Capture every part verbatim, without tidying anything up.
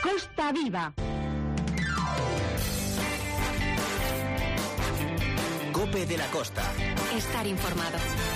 Costa Viva. COPE de la Costa. Estar informado.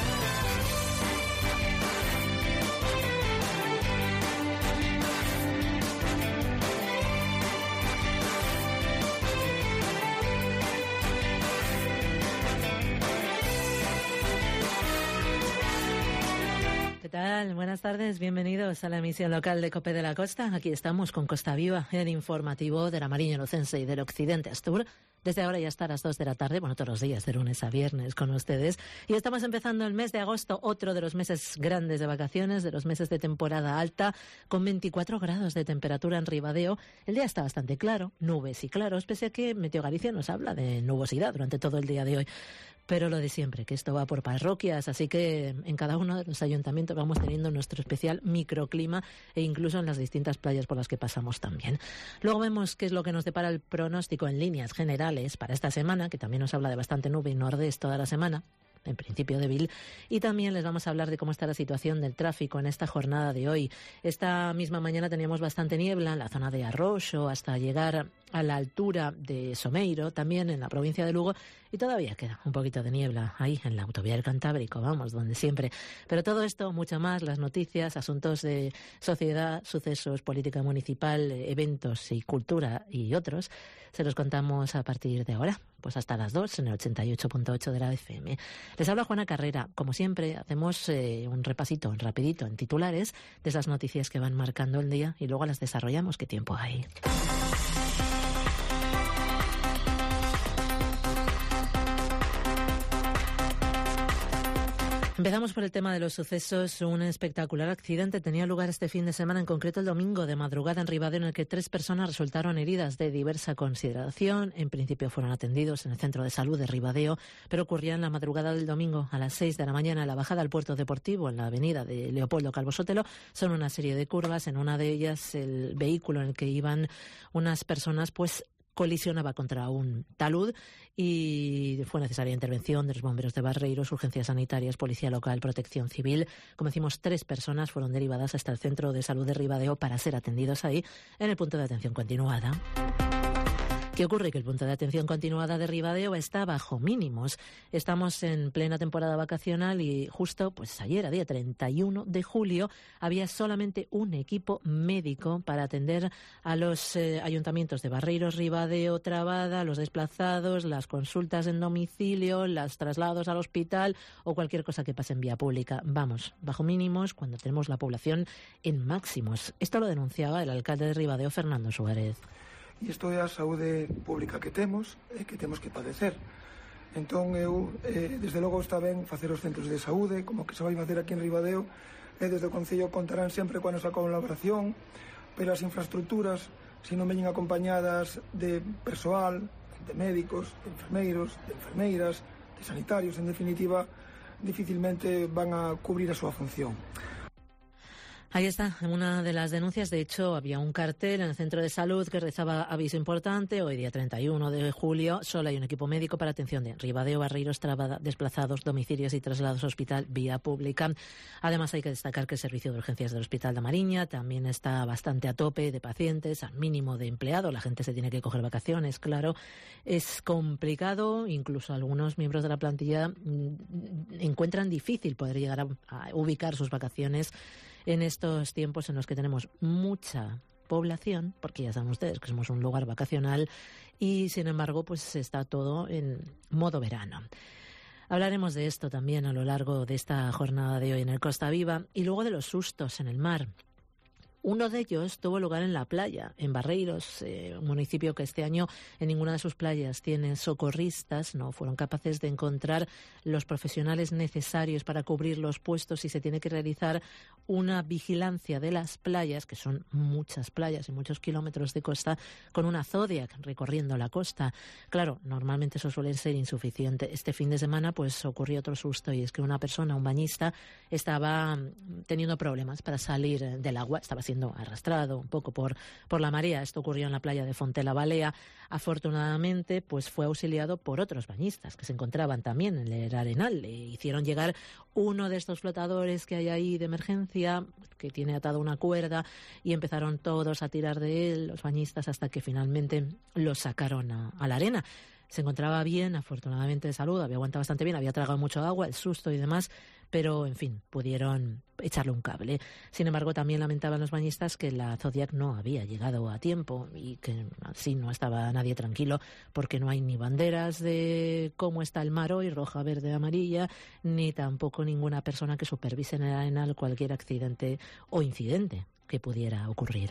¿Qué tal? Buenas tardes, bienvenidos a la emisión local de COPE de la Costa. Aquí estamos con Costa Viva, el informativo de la Mariña Lucense y del Occidente Astur. Desde ahora ya hasta las dos de la tarde, bueno, todos los días, de lunes a viernes con ustedes. Y estamos empezando el mes de agosto, otro de los meses grandes de vacaciones, de los meses de temporada alta, con veinticuatro grados de temperatura en Ribadeo. El día está bastante claro, nubes y claros, pese a que Meteo Galicia nos habla de nubosidad durante todo el día de hoy. Pero lo de siempre, que esto va por parroquias, así que en cada uno de los ayuntamientos vamos teniendo nuestro especial microclima e incluso en las distintas playas por las que pasamos también. Luego vemos qué es lo que nos depara el pronóstico en líneas generales para esta semana, que también nos habla de bastante nube y nordés toda la semana, en principio débil, y también les vamos a hablar de cómo está la situación del tráfico en esta jornada de hoy. Esta misma mañana teníamos bastante niebla en la zona de Arroxo hasta llegar a la altura de Someiro, también en la provincia de Lugo, y todavía queda un poquito de niebla ahí en la autovía del Cantábrico, vamos, donde siempre. Pero todo esto, mucho más, las noticias, asuntos de sociedad, sucesos, política municipal, eventos y cultura y otros, se los contamos a partir de ahora, pues hasta las dos en el ochenta y ocho punto ocho de la F M. Les habla Juana Carrera. Como siempre, hacemos eh, un repasito rapidito en titulares de esas noticias que van marcando el día y luego las desarrollamos. ¿Qué tiempo hay? Empezamos por el tema de los sucesos. Un espectacular accidente tenía lugar este fin de semana, en concreto el domingo de madrugada en Ribadeo, en el que tres personas resultaron heridas de diversa consideración. En principio fueron atendidos en el centro de salud de Ribadeo, pero ocurría en la madrugada del domingo a las seis de la mañana en la bajada al puerto deportivo en la avenida de Leopoldo Calvo Sotelo. Son una serie de curvas. En una de ellas el vehículo en el que iban unas personas pues colisionaba contra un talud y fue necesaria intervención de los bomberos de Barreiros, urgencias sanitarias, policía local, protección civil. Como decimos, tres personas fueron derivadas hasta el centro de salud de Ribadeo para ser atendidos ahí en el punto de atención continuada. ¿Qué ocurre? Que el punto de atención continuada de Ribadeo está bajo mínimos. Estamos en plena temporada vacacional y justo pues ayer, a día treinta y uno de julio, había solamente un equipo médico para atender a los eh, ayuntamientos de Barreiros, Ribadeo, Trabada, los desplazados, las consultas en domicilio, los traslados al hospital o cualquier cosa que pase en vía pública. Vamos, bajo mínimos cuando tenemos la población en máximos. Esto lo denunciaba el alcalde de Ribadeo, Fernando Suárez. E isto é a saúde pública que temos e que temos que padecer. Entón, eu, eh, desde logo, está ben facer os centros de saúde, como que se vai facer aquí en Ribadeo, e desde o Concello contarán sempre coa nosa colaboración, pero as infraestructuras, se non veñen acompañadas de persoal, de médicos, de enfermeiros, de enfermeiras, de sanitarios, en definitiva, dificilmente van a cubrir a súa función. Ahí está, en una de las denuncias. De hecho, había un cartel en el centro de salud que rezaba aviso importante. Hoy, día treinta y uno de julio, solo hay un equipo médico para atención de Ribadeo, Barreiros, Trabada, desplazados, domicilios y traslados a hospital vía pública. Además, hay que destacar que el servicio de urgencias del Hospital da Mariña también está bastante a tope de pacientes, al mínimo de empleados. La gente se tiene que coger vacaciones, claro. Es complicado, incluso algunos miembros de la plantilla mmm, encuentran difícil poder llegar a, a ubicar sus vacaciones en estos tiempos en los que tenemos mucha población, porque ya saben ustedes que somos un lugar vacacional y, sin embargo, pues está todo en modo verano. Hablaremos de esto también a lo largo de esta jornada de hoy en el Costa Viva y luego de los sustos en el mar. Uno de ellos tuvo lugar en la playa, en Barreiros, eh, un municipio que este año en ninguna de sus playas tiene socorristas. No fueron capaces de encontrar los profesionales necesarios para cubrir los puestos y se tiene que realizar una vigilancia de las playas, que son muchas playas y muchos kilómetros de costa, con una Zodiac recorriendo la costa. Claro, normalmente eso suele ser insuficiente. Este fin de semana pues ocurrió otro susto y es que una persona, un bañista, estaba teniendo problemas para salir del agua, estaba siendo arrastrado un poco por, por la marea. Esto ocurrió en la playa de Fontela Balea. Afortunadamente, pues fue auxiliado por otros bañistas que se encontraban también en el Arenal. Le hicieron llegar uno de estos flotadores que hay ahí de emergencia ambulancia que tiene atada una cuerda y empezaron todos a tirar de él, los bañistas, hasta que finalmente lo sacaron a, a la arena. Se encontraba bien, afortunadamente de salud, había aguantado bastante bien, había tragado mucho agua, el susto y demás, pero, en fin, pudieron echarle un cable. Sin embargo, también lamentaban los bañistas que la Zodiac no había llegado a tiempo y que así no estaba nadie tranquilo, porque no hay ni banderas de cómo está el mar hoy, roja, verde, amarilla, ni tampoco ninguna persona que supervise en el arenal cualquier accidente o incidente que pudiera ocurrir.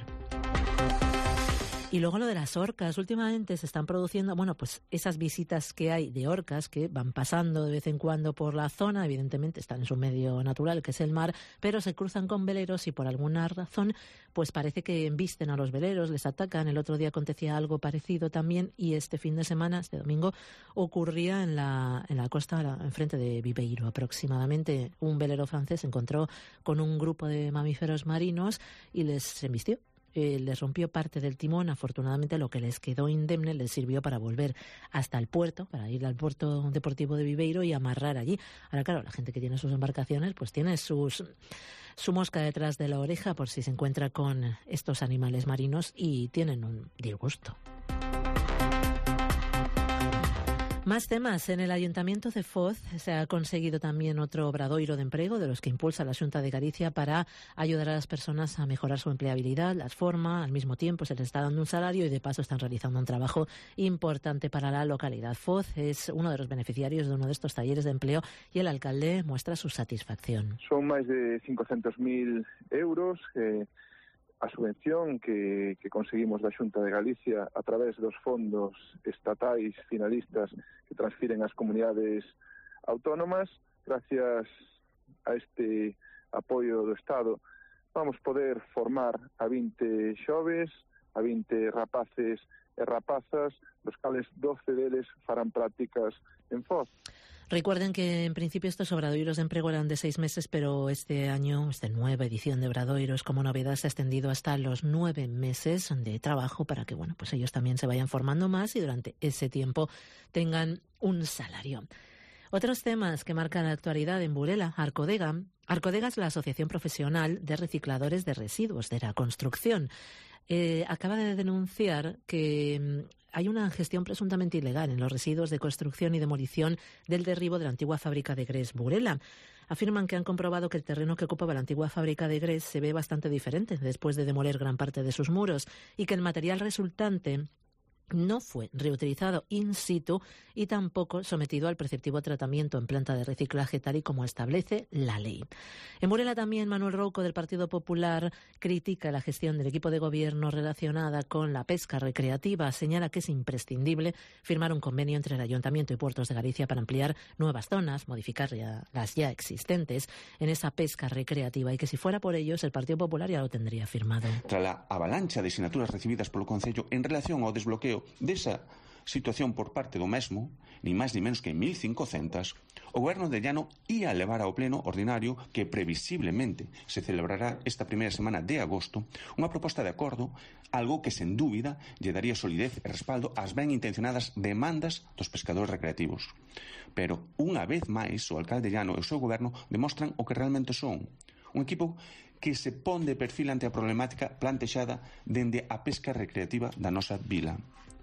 Y luego lo de las orcas. Últimamente se están produciendo, bueno, pues esas visitas que hay de orcas que van pasando de vez en cuando por la zona, evidentemente están en su medio natural, que es el mar, pero se cruzan con veleros y por alguna razón, pues parece que embisten a los veleros, les atacan. El otro día acontecía algo parecido también y este fin de semana, este domingo, ocurría en la, en la costa, enfrente de Viveiro aproximadamente. Un velero francés se encontró con un grupo de mamíferos marinos y les embistió. Eh, les rompió parte del timón. Afortunadamente lo que les quedó indemne les sirvió para volver hasta el puerto, para ir al puerto deportivo de Viveiro y amarrar allí. Ahora, claro, la gente que tiene sus embarcaciones pues tiene sus, su mosca detrás de la oreja por si se encuentra con estos animales marinos y tienen un disgusto. Más temas. En el Ayuntamiento de Foz se ha conseguido también otro obradoiro de empleo de los que impulsa la Xunta de Galicia para ayudar a las personas a mejorar su empleabilidad, las forma, al mismo tiempo se les está dando un salario y de paso están realizando un trabajo importante para la localidad. Foz es uno de los beneficiarios de uno de estos talleres de empleo y el alcalde muestra su satisfacción. Son máis de cincocentos mil euros eh, a subvención que, que conseguimos da Xunta de Galicia a través dos fondos estatais finalistas que transfiren ás comunidades autónomas. Gracias a este apoio do Estado vamos poder formar a vinte xoves, a vinte rapaces e rapazas, dos cales doce deles farán prácticas en Foz. Recuerden que en principio estos obradoiros de empleo eran de seis meses, pero este año, esta nueva edición de obradoiros como novedad se ha extendido hasta los nueve meses de trabajo para que, bueno, pues ellos también se vayan formando más y durante ese tiempo tengan un salario. Otros temas que marcan la actualidad en Burela, Arcodega. Arcodega es la Asociación Profesional de Recicladores de Residuos de la Construcción. Eh, acaba de denunciar que hay una gestión presuntamente ilegal en los residuos de construcción y demolición del derribo de la antigua fábrica de Gres Burela. Afirman que han comprobado que el terreno que ocupaba la antigua fábrica de Gres se ve bastante diferente después de demoler gran parte de sus muros y que el material resultante no fue reutilizado in situ y tampoco sometido al preceptivo tratamiento en planta de reciclaje tal y como establece la ley. En Burela también Manuel Rouco del Partido Popular critica la gestión del equipo de gobierno relacionada con la pesca recreativa. Señala que es imprescindible firmar un convenio entre el Ayuntamiento y Puertos de Galicia para ampliar nuevas zonas, modificar ya, las ya existentes en esa pesca recreativa y que si fuera por ellos el Partido Popular ya lo tendría firmado. Tras la avalancha de sinaturas recibidas polo Concello en relación ao desbloqueo desa situación por parte do mesmo, ni máis ni menos que mil cincocentas, o Goberno de Llano ia levar ao pleno ordinario que previsiblemente se celebrará esta primeira semana de agosto unha proposta de acordo, algo que sen dúbida lle daría solidez e respaldo ás ben intencionadas demandas dos pescadores recreativos. Pero unha vez máis o alcalde Llano e o seu goberno demostran o que realmente son, un equipo que se pon de perfil ante a problemática plantexada dende a pesca recreativa da nosa vila.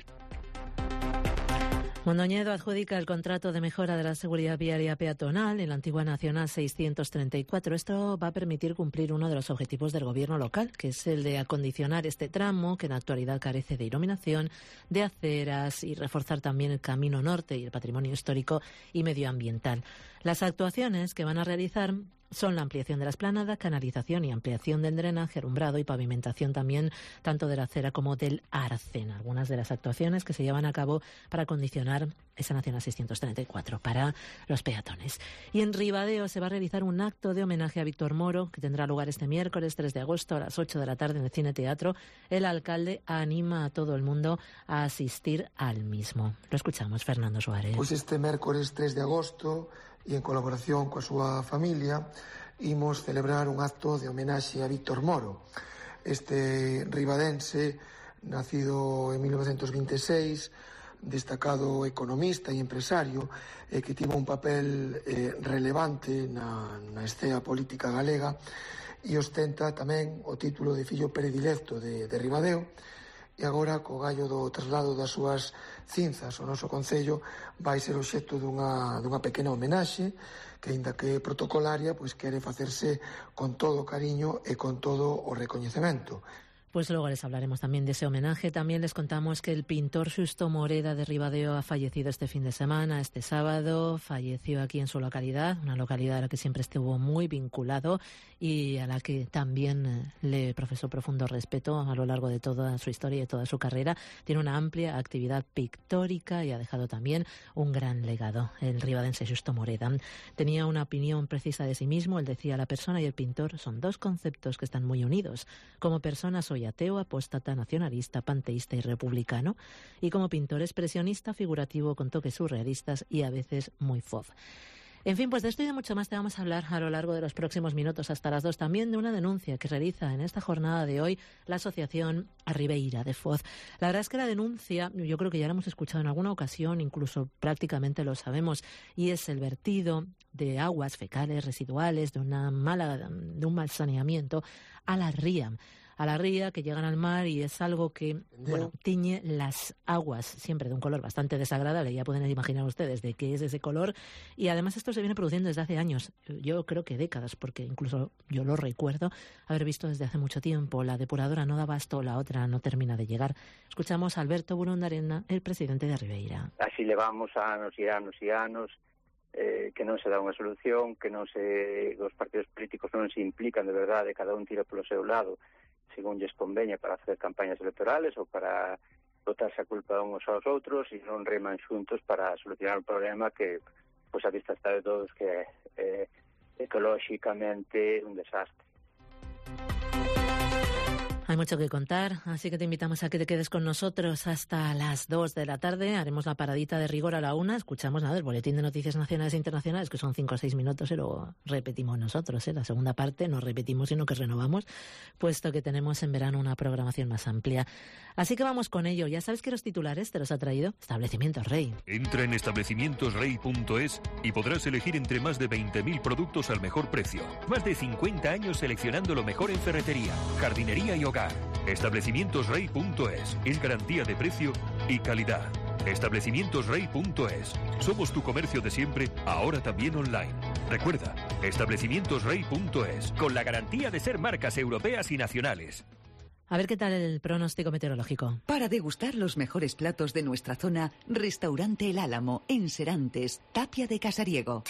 Mondoñedo adjudica el contrato de mejora de la seguridad viaria peatonal en la antigua Nacional seiscientos treinta y cuatro. Esto va a permitir cumplir uno de los objetivos del gobierno local, que es el de acondicionar este tramo, que en la actualidad carece de iluminación, de aceras y reforzar también el camino norte y el patrimonio histórico y medioambiental. Las actuaciones que van a realizar son la ampliación de la esplanada, canalización y ampliación del drenaje, alumbrado y pavimentación también tanto de la acera como del arcén. Algunas de las actuaciones que se llevan a cabo para acondicionar esa Nacional seiscientos treinta y cuatro para los peatones. Y en Ribadeo se va a realizar un acto de homenaje a Víctor Moro que tendrá lugar este miércoles tres de agosto a las ocho de la tarde en el Cine Teatro. El alcalde anima a todo el mundo a asistir al mismo. Lo escuchamos, Fernando Suárez. Pues este miércoles tres de agosto e en colaboración coa súa familia imos celebrar un acto de homenaxe a Víctor Moro, este ribadense nacido en mil novecientos veintiséis, destacado economista e empresario eh, que tivo un papel eh, relevante na, na escena política galega e ostenta tamén o título de fillo predilecto de, de Ribadeo, e agora, co gallo do traslado das súas cinzas ao noso concello, vai ser obxecto dunha, dunha pequena homenaxe que, ainda que protocolaria, pois quere facerse con todo o cariño e con todo o recoñecemento. Pues luego les hablaremos también de ese homenaje. También les contamos que el pintor Xusto Moreda de Ribadeo ha fallecido este fin de semana, este sábado. Falleció aquí en su localidad, una localidad a la que siempre estuvo muy vinculado y a la que también le profesó profundo respeto a lo largo de toda su historia y toda su carrera. Tiene una amplia actividad pictórica y ha dejado también un gran legado, el ribadense Xusto Moreda. Tenía una opinión precisa de sí mismo. Él decía: la persona y el pintor son dos conceptos que están muy unidos. Como persona soy ateo, apóstata, nacionalista, panteísta y republicano, y como pintor expresionista, figurativo, con toques surrealistas y a veces muy fof. En fin, pues de esto y de mucho más te vamos a hablar a lo largo de los próximos minutos hasta las dos. También de una denuncia que realiza en esta jornada de hoy la asociación Arribeira de Foz. La verdad es que la denuncia, yo creo que ya la hemos escuchado en alguna ocasión, incluso prácticamente lo sabemos, y es el vertido de aguas fecales residuales, de una mala, de un mal saneamiento a la ría. a la ría, que llegan al mar, y es algo que, bueno, tiñe las aguas, siempre de un color bastante desagradable. Ya pueden imaginar ustedes de qué es ese color. Y además esto se viene produciendo desde hace años, yo creo que décadas, porque incluso yo lo recuerdo haber visto desde hace mucho tiempo. La depuradora no da abasto, la otra no termina de llegar. Escuchamos a Alberto Burundarena, el presidente de Arribeira. Así levamos anos e anos e anos, eh, que non se dá unha solución, que non se, os partidos políticos non se implican de verdade, cada un tira polo seu lado, según lles conveña, para facer campañas electorales ou para botarse a culpa uns aos outros, e non reman xuntos para solucionar o problema que, pois, a vista está de todos, que é eh, ecolóxicamente un desastre. Hay mucho que contar, así que te invitamos a que te quedes con nosotros hasta las dos de la tarde. Haremos la paradita de rigor a la una. Escuchamos nada el boletín de noticias nacionales e internacionales, que son cinco o seis minutos, y luego repetimos nosotros. ¿eh? La segunda parte no repetimos, sino que renovamos, puesto que tenemos en verano una programación más amplia. Así que vamos con ello. Ya sabes que los titulares te los ha traído Establecimientos Rey. Entra en establecimientos rey punto es y podrás elegir entre más de veinte mil productos al mejor precio. Más de cincuenta años seleccionando lo mejor en ferretería, jardinería y hogar. establecimientos rey punto es es garantía de precio y calidad. establecimientos rey punto es. Somos tu comercio de siempre, ahora también online. Recuerda, establecimientos rey punto es, con la garantía de ser marcas europeas y nacionales. A ver qué tal el pronóstico meteorológico. Para degustar los mejores platos de nuestra zona, Restaurante El Álamo, en Serantes, Tapia de Casariego.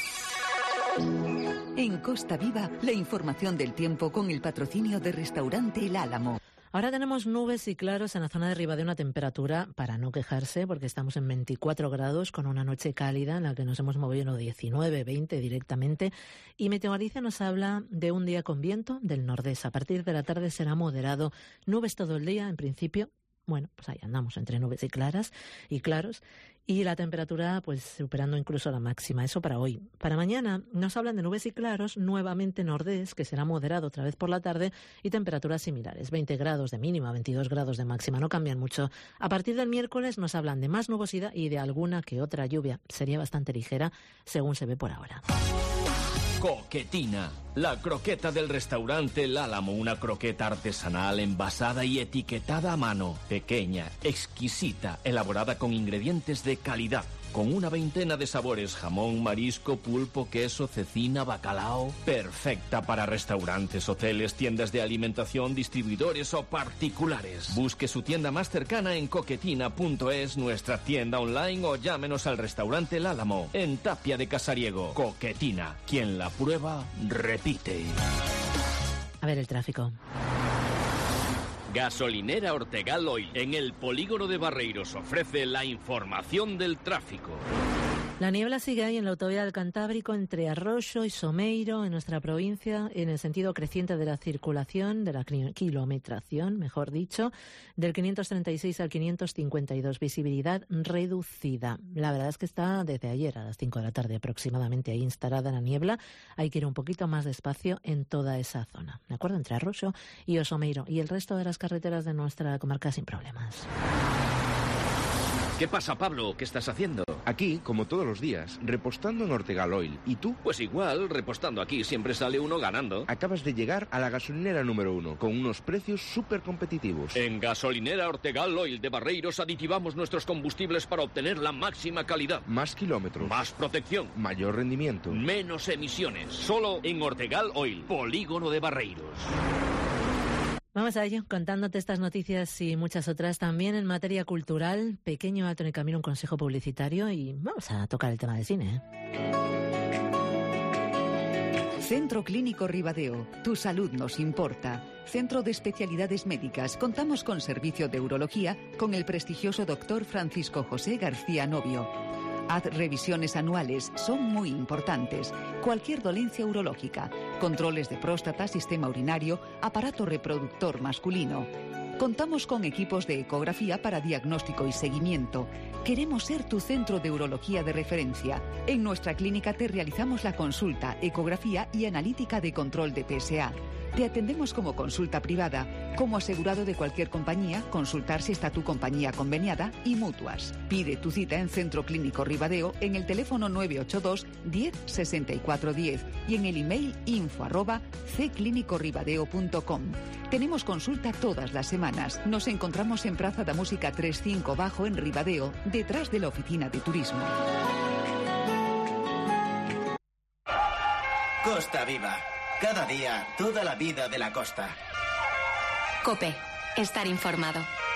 En Costa Viva, la información del tiempo con el patrocinio de Restaurante El Álamo. Ahora tenemos nubes y claros en la zona de Ribadeo, una temperatura para no quejarse, porque estamos en veinticuatro grados con una noche cálida en la que nos hemos movido diecinueve, veinte directamente. Y Meteorgalicia nos habla de un día con viento del nordés. A partir de la tarde será moderado, nubes todo el día en principio. Bueno, pues ahí andamos entre nubes y claras y claros. Y la temperatura, pues, superando incluso la máxima. Eso para hoy. Para mañana nos hablan de nubes y claros, nuevamente nordés, que será moderado otra vez por la tarde, y temperaturas similares. veinte grados de mínima, veintidós grados de máxima. No cambian mucho. A partir del miércoles nos hablan de más nubosidad y de alguna que otra lluvia. Sería bastante ligera, según se ve por ahora. Coquetina, la croqueta del restaurante El Álamo, una croqueta artesanal envasada y etiquetada a mano, pequeña, exquisita, elaborada con ingredientes de calidad, con una veintena de sabores: jamón, marisco, pulpo, queso, cecina, bacalao. Perfecta para restaurantes, hoteles, tiendas de alimentación, distribuidores o particulares. Busque su tienda más cercana en coquetina punto es, nuestra tienda online, o llámenos al restaurante El Álamo, en Tapia de Casariego. Coquetina, quien la prueba, repite. A ver el tráfico. Gasolinera Ortegal Oil, en el polígono de Barreiros, ofrece la información del tráfico. La niebla sigue ahí en la autovía del Cantábrico, entre Arroyo y Someiro, en nuestra provincia, en el sentido creciente de la circulación, de la kilometración, mejor dicho, del quinientos treinta y seis al quinientos cincuenta y dos, visibilidad reducida. La verdad es que está desde ayer a las cinco de la tarde aproximadamente ahí instalada la niebla. Hay que ir un poquito más despacio en toda esa zona, ¿de acuerdo? Entre Arroyo y Osomeiro, y el resto de las carreteras de nuestra comarca sin problemas. ¿Qué pasa, Pablo? ¿Qué estás haciendo? Aquí, como todos los días, repostando en Ortegal Oil. ¿Y tú? Pues igual, repostando aquí siempre sale uno ganando. Acabas de llegar a la gasolinera número uno, con unos precios súper competitivos. En Gasolinera Ortegal Oil de Barreiros aditivamos nuestros combustibles para obtener la máxima calidad. Más kilómetros. Más protección. Mayor rendimiento. Menos emisiones. Solo en Ortegal Oil, polígono de Barreiros. Vamos a ello, contándote estas noticias y muchas otras también en materia cultural. Pequeño alto en el camino, un consejo publicitario y vamos a tocar el tema del cine, ¿eh? Centro Clínico Ribadeo. Tu salud nos importa. Centro de Especialidades Médicas. Contamos con servicio de urología con el prestigioso doctor Francisco José García Novio. Haz revisiones anuales, son muy importantes. Cualquier dolencia urológica, controles de próstata, sistema urinario, aparato reproductor masculino. Contamos con equipos de ecografía para diagnóstico y seguimiento. Queremos ser tu centro de urología de referencia. En nuestra clínica te realizamos la consulta, ecografía y analítica de control de P S A. Te atendemos como consulta privada, como asegurado de cualquier compañía, consultar si está tu compañía conveniada y mutuas. Pide tu cita en Centro Clínico Ribadeo en el teléfono nueve ocho dos, diez, sesenta y cuatro diez y en el email info arroba c clínico ribadeo punto com. Tenemos consulta todas las semanas. Nos encontramos en Praza da Música treinta y cinco Bajo en Ribadeo, detrás de la oficina de turismo. Costa Viva. Cada día, toda la vida de la costa. COPE. Estar informado.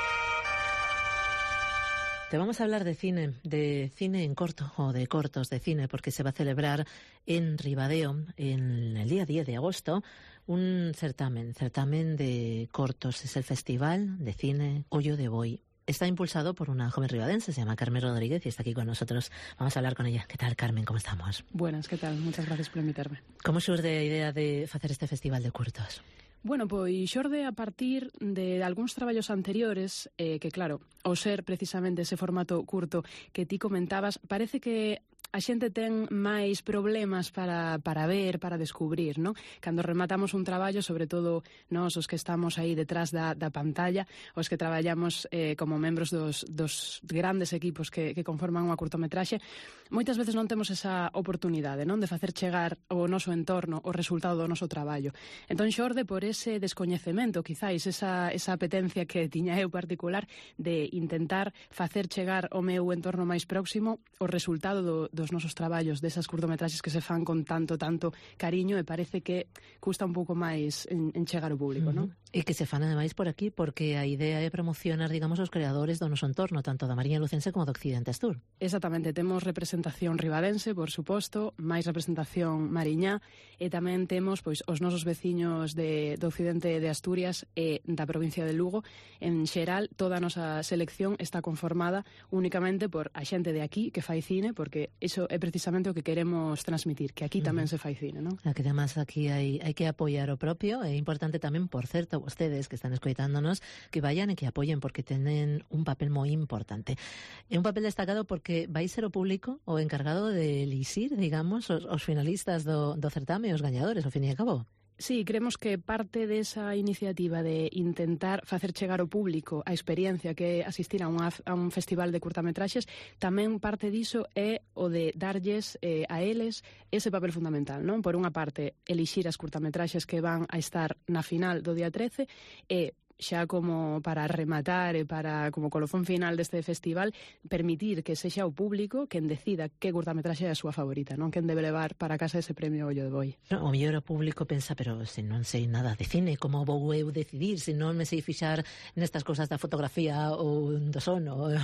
Te vamos a hablar de cine, de cine en corto o de cortos de cine, porque se va a celebrar en Ribadeo en el día diez de agosto un certamen, certamen de cortos. Es el Festival de Cine Hoyo de Boi. Está impulsado por una joven ribadense, se llama Carmen Rodríguez y está aquí con nosotros. Vamos a hablar con ella. ¿Qué tal, Carmen? ¿Cómo estamos? Buenas, ¿qué tal? Muchas gracias por invitarme. ¿Cómo xurde a idea de facer este festival de curtos? Bueno, pois xorde a partir de algúns traballos anteriores eh, que, claro, ao ser precisamente ese formato curto que ti comentabas, parece que a xente ten máis problemas para, para ver, para descubrir, non? Cando rematamos un traballo, sobre todo nós, os que estamos aí detrás da, da pantalla, os que traballamos eh, como membros dos, dos grandes equipos que, que conforman unha curtometraxe, moitas veces non temos esa oportunidade, non? De facer chegar ao noso entorno o resultado do noso traballo. Entón xorde por ese descoñecemento, quizáis, esa, esa apetencia que tiña eu particular de intentar facer chegar ao meu entorno máis próximo o resultado do, dos nosos traballos, desas curtometraxes que se fan con tanto, tanto cariño e parece que custa un pouco máis en, en chegar ao público, uh-huh. non? E que se fan ademais por aquí porque a idea é promocionar, digamos, os creadores do noso entorno, tanto da Mariña Lucense como do Occidente Astur. Exactamente, temos representación ribadense, por suposto, máis representación mariñá e tamén temos pois os nosos veciños de, do Occidente de Asturias e da provincia de Lugo. En xeral, toda a nosa selección está conformada únicamente por a xente de aquí que fai cine, porque iso é precisamente o que queremos transmitir, que aquí tamén uh-huh. se fai cine, non? A que además aquí hai, hai que apoiar o propio, é importante tamén, por certo, vostedes que están escoitándonos, que vayan e que apoyen porque tenen un papel moi importante. É un papel destacado porque vai ser o público o encargado de elixir, digamos, os, os finalistas do, do certame, os gañadores, ao fin e ao cabo. Sí, creemos que parte desa iniciativa de intentar facer chegar ao público a experiencia que é asistir a, unha, a un festival de curtametraxes, tamén parte diso é o de darlles eh, a eles ese papel fundamental, non? Por unha parte, elixir as curtametraxes que van a estar na final do día trece e xa como para rematar e para como colofón final deste festival, permitir que sexa o público quen decida que curtametraxe é a súa favorita, non? Quen debe levar para casa ese premio Ollo de Boi. No, o mellor o público pensa, pero se non sei nada de cine, como vou eu decidir se non me sei fixar nestas cousas da fotografía ou do son ou,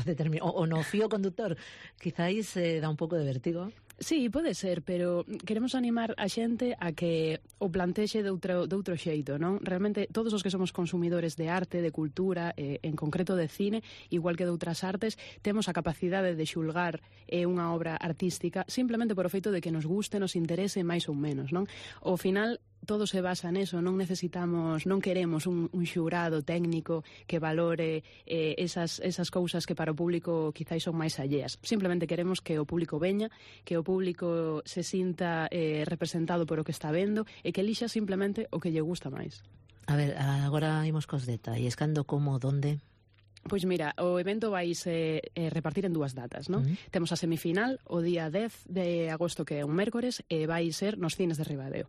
ou no fío conductor? Quizáis eh, dá un pouco de vértigo. Sí, pode ser, pero queremos animar a xente a que o plantexe de outro, de outro xeito, non? Realmente, todos os que somos consumidores de arte, de cultura, eh, en concreto de cine, igual que de outras artes, temos a capacidade de xulgar eh, unha obra artística simplemente por o feito de que nos guste, nos interese máis ou menos, non? Ao final, todo se basa neso, non necesitamos, non queremos un, un xurado técnico que valore eh, esas, esas cousas que para o público quizáis son máis alleas. Simplemente queremos que o público veña, que o público se sinta eh, representado por o que está vendo e que elixa simplemente o que lle gusta máis. A ver, agora imos cos detalles. Cando, como, donde? Pois mira, o evento vais eh, eh, repartir en dúas datas, non? Uh-huh. Temos a semifinal o día dez de agosto, que é un mércores, e vai ser nos cines de Ribadeo.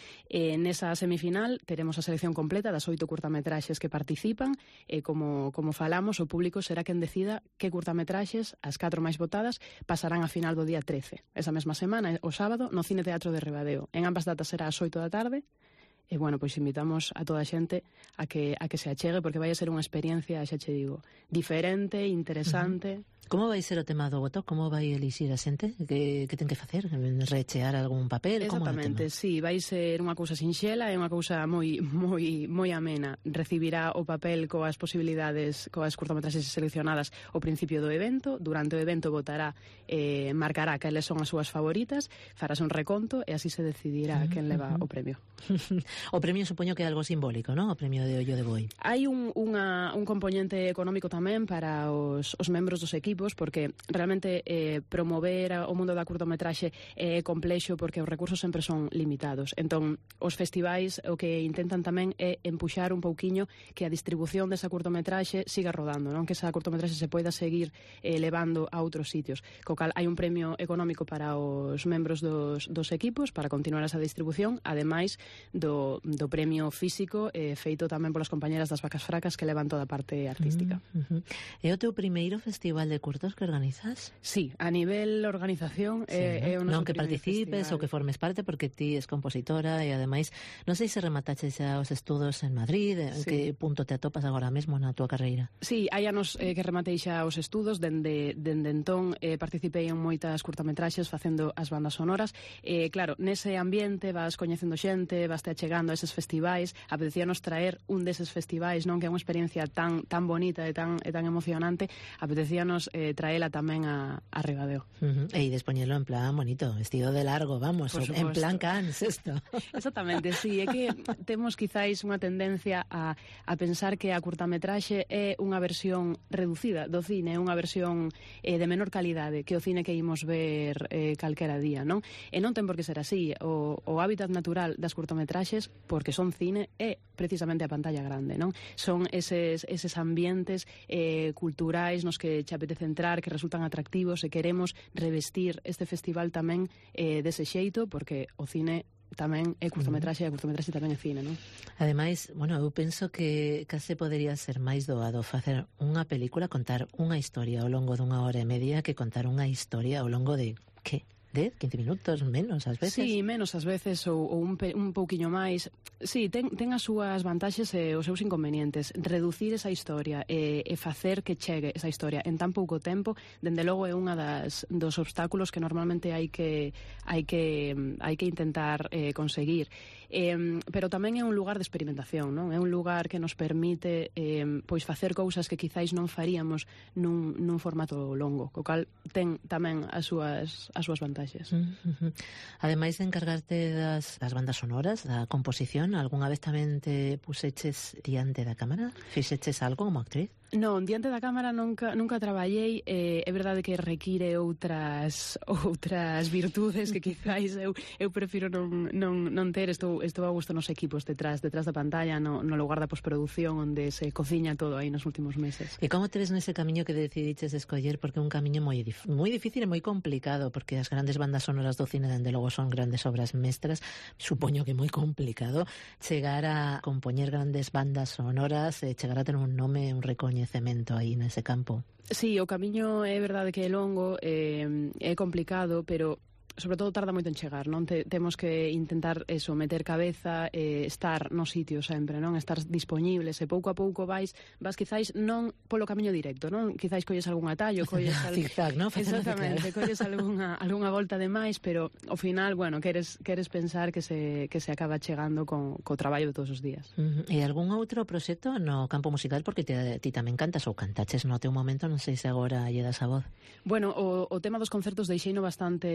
E nesa semifinal teremos a selección completa das oito curtametraxes que participan e como, como falamos, o público será quen decida que curtametraxes, as catro máis votadas, pasarán a final do día trece. Esa mesma semana, o sábado, no Cine Teatro de Ribadeo. En ambas datas será ás oito da tarde. E, bueno, pois invitamos a toda a xente a que, a que se achegue, porque vai a ser unha experiencia, xa che digo, diferente, interesante. Uh-huh. Como vai ser o tema do voto? Como vai elixir a xente? Que, que ten que facer? Rechear algún papel? Exactamente, sí, vai ser unha cousa sinxela e unha cousa moi moi moi amena. Recibirá o papel coas posibilidades, coas curtametraxes seleccionadas ao principio do evento. Durante o evento votará, eh, marcará cales son as súas favoritas, farás un reconto e así se decidirá uh-huh, quen leva uh-huh. o premio. O premio supoño que é algo simbólico, non? O premio de Ollo de Boi. Hai un, unha, un componente económico tamén para os, os membros dos equipos, porque realmente eh, promover o mundo da curtometraxe é complexo porque os recursos sempre son limitados. Entón, os festivais o que intentan tamén é empuxar un pouquiño que a distribución desa curtometraxe siga rodando, non? Que esa curtometraxe se poida seguir eh, levando a outros sitios. Co cal, hai un premio económico para os membros dos, dos equipos para continuar esa distribución, ademais do, do premio físico eh, feito tamén polas compañeras das Vacas Fracas que levan toda a parte artística. Uh-huh. É o teu primeiro festival de curtos que organizas? Sí, a nivel organización sí, é, é o noso non que participes festival. Ou que formes parte, porque ti es compositora e ademais, non sei se remataches xa os estudos en Madrid, en sí. que punto te atopas agora mesmo na túa carreira? Sí, hai anos eh, que rematei xa os estudos, dende, dende entón eh, participei en moitas curtametraxes facendo as bandas sonoras, e eh, claro, nese ambiente vas coñecendo xente, vas te achegando a eses festivais, apetecíanos traer un deses festivais, non que é unha experiencia tan tan bonita e tan, e tan emocionante, apetecíanos eh, traela tamén a, a Ribadeo. Uh-huh. E ides poñelo en plan bonito, vestido de largo, vamos, en plan Cans, esto. Exactamente, sí, é que temos quizáis unha tendencia a, a pensar que a curtametraxe é unha versión reducida do cine, é unha versión eh, de menor calidade que o cine que imos ver eh, calquera día, non? E non ten por que ser así, o, o hábitat natural das curtametraxes, porque son cine, é precisamente a pantalla grande, non? Son eses, eses ambientes eh, culturais nos que che apetece entrar, que resultan atractivos, e queremos revestir este festival tamén eh, dese xeito, porque o cine tamén é curtometraxe e a curtometraxe tamén é cine, non? Ademais, bueno, eu penso que case podería ser máis doado facer unha película, contar unha historia ao longo dunha hora e media que contar unha historia ao longo de, que? dez, quince minutos, menos ás veces. Sí, menos ás veces ou, ou un, pe, un pouquiño máis. Sí, ten, ten as súas vantaxes e os seus inconvenientes. Reducir esa historia e, e facer que chegue esa historia en tan pouco tempo, dende logo é unha das dos obstáculos que normalmente hai que hai que hai que intentar eh, conseguir. Eh, pero tamén é un lugar de experimentación, non? É un lugar que nos permite eh, pois facer cousas que quizáis non faríamos nun, nun formato longo, co cal ten tamén as súas as súas vantaxes. Uh-huh. Ademais de encargarte das, das bandas sonoras, da composición, algunha vez tamén te puseches diante da cámara? Fixeches algo como actriz? Non, diante da cámara nunca nunca traballei, eh, é verdade que require outras outras virtudes que quizáis eu eu prefiro non non non ter, estou estou a gusto nos equipos detrás detrás da pantalla, no no lugar da posproducción onde se cociña todo aí nos últimos meses. E como te ves nese camiño que decidiches escoller, porque é un camiño moi moi difícil e moi complicado, porque as grandes bandas sonoras do cine dende logo son grandes obras mestras, supoño que moi complicado chegar a compoñer grandes bandas sonoras e chegar a ter un nome, un recoñecemento aí nese campo. Sí, o camiño é verdade que é longo, eh, é complicado, pero sobre todo tarda moito en chegar, non? Te, temos que intentar eso, meter cabeza, eh, estar no sitio sempre, non? Estar dispoñibles, e pouco a pouco vais, vas quizáis non polo camiño directo, non? Quizáis colles algún atallo, colles al... zigzag, non? Exactamente, colles algunha, algunha volta de máis, pero ao final, bueno, queres, queres pensar que se, que se acaba chegando con, co traballo de todos os días. Uh-huh. E algún outro proxecto no campo musical, porque te, ti tamén cantas ou cantaches no teu momento, non sei se agora lle das a voz. Bueno, o, o tema dos concertos deixeino bastante, bastante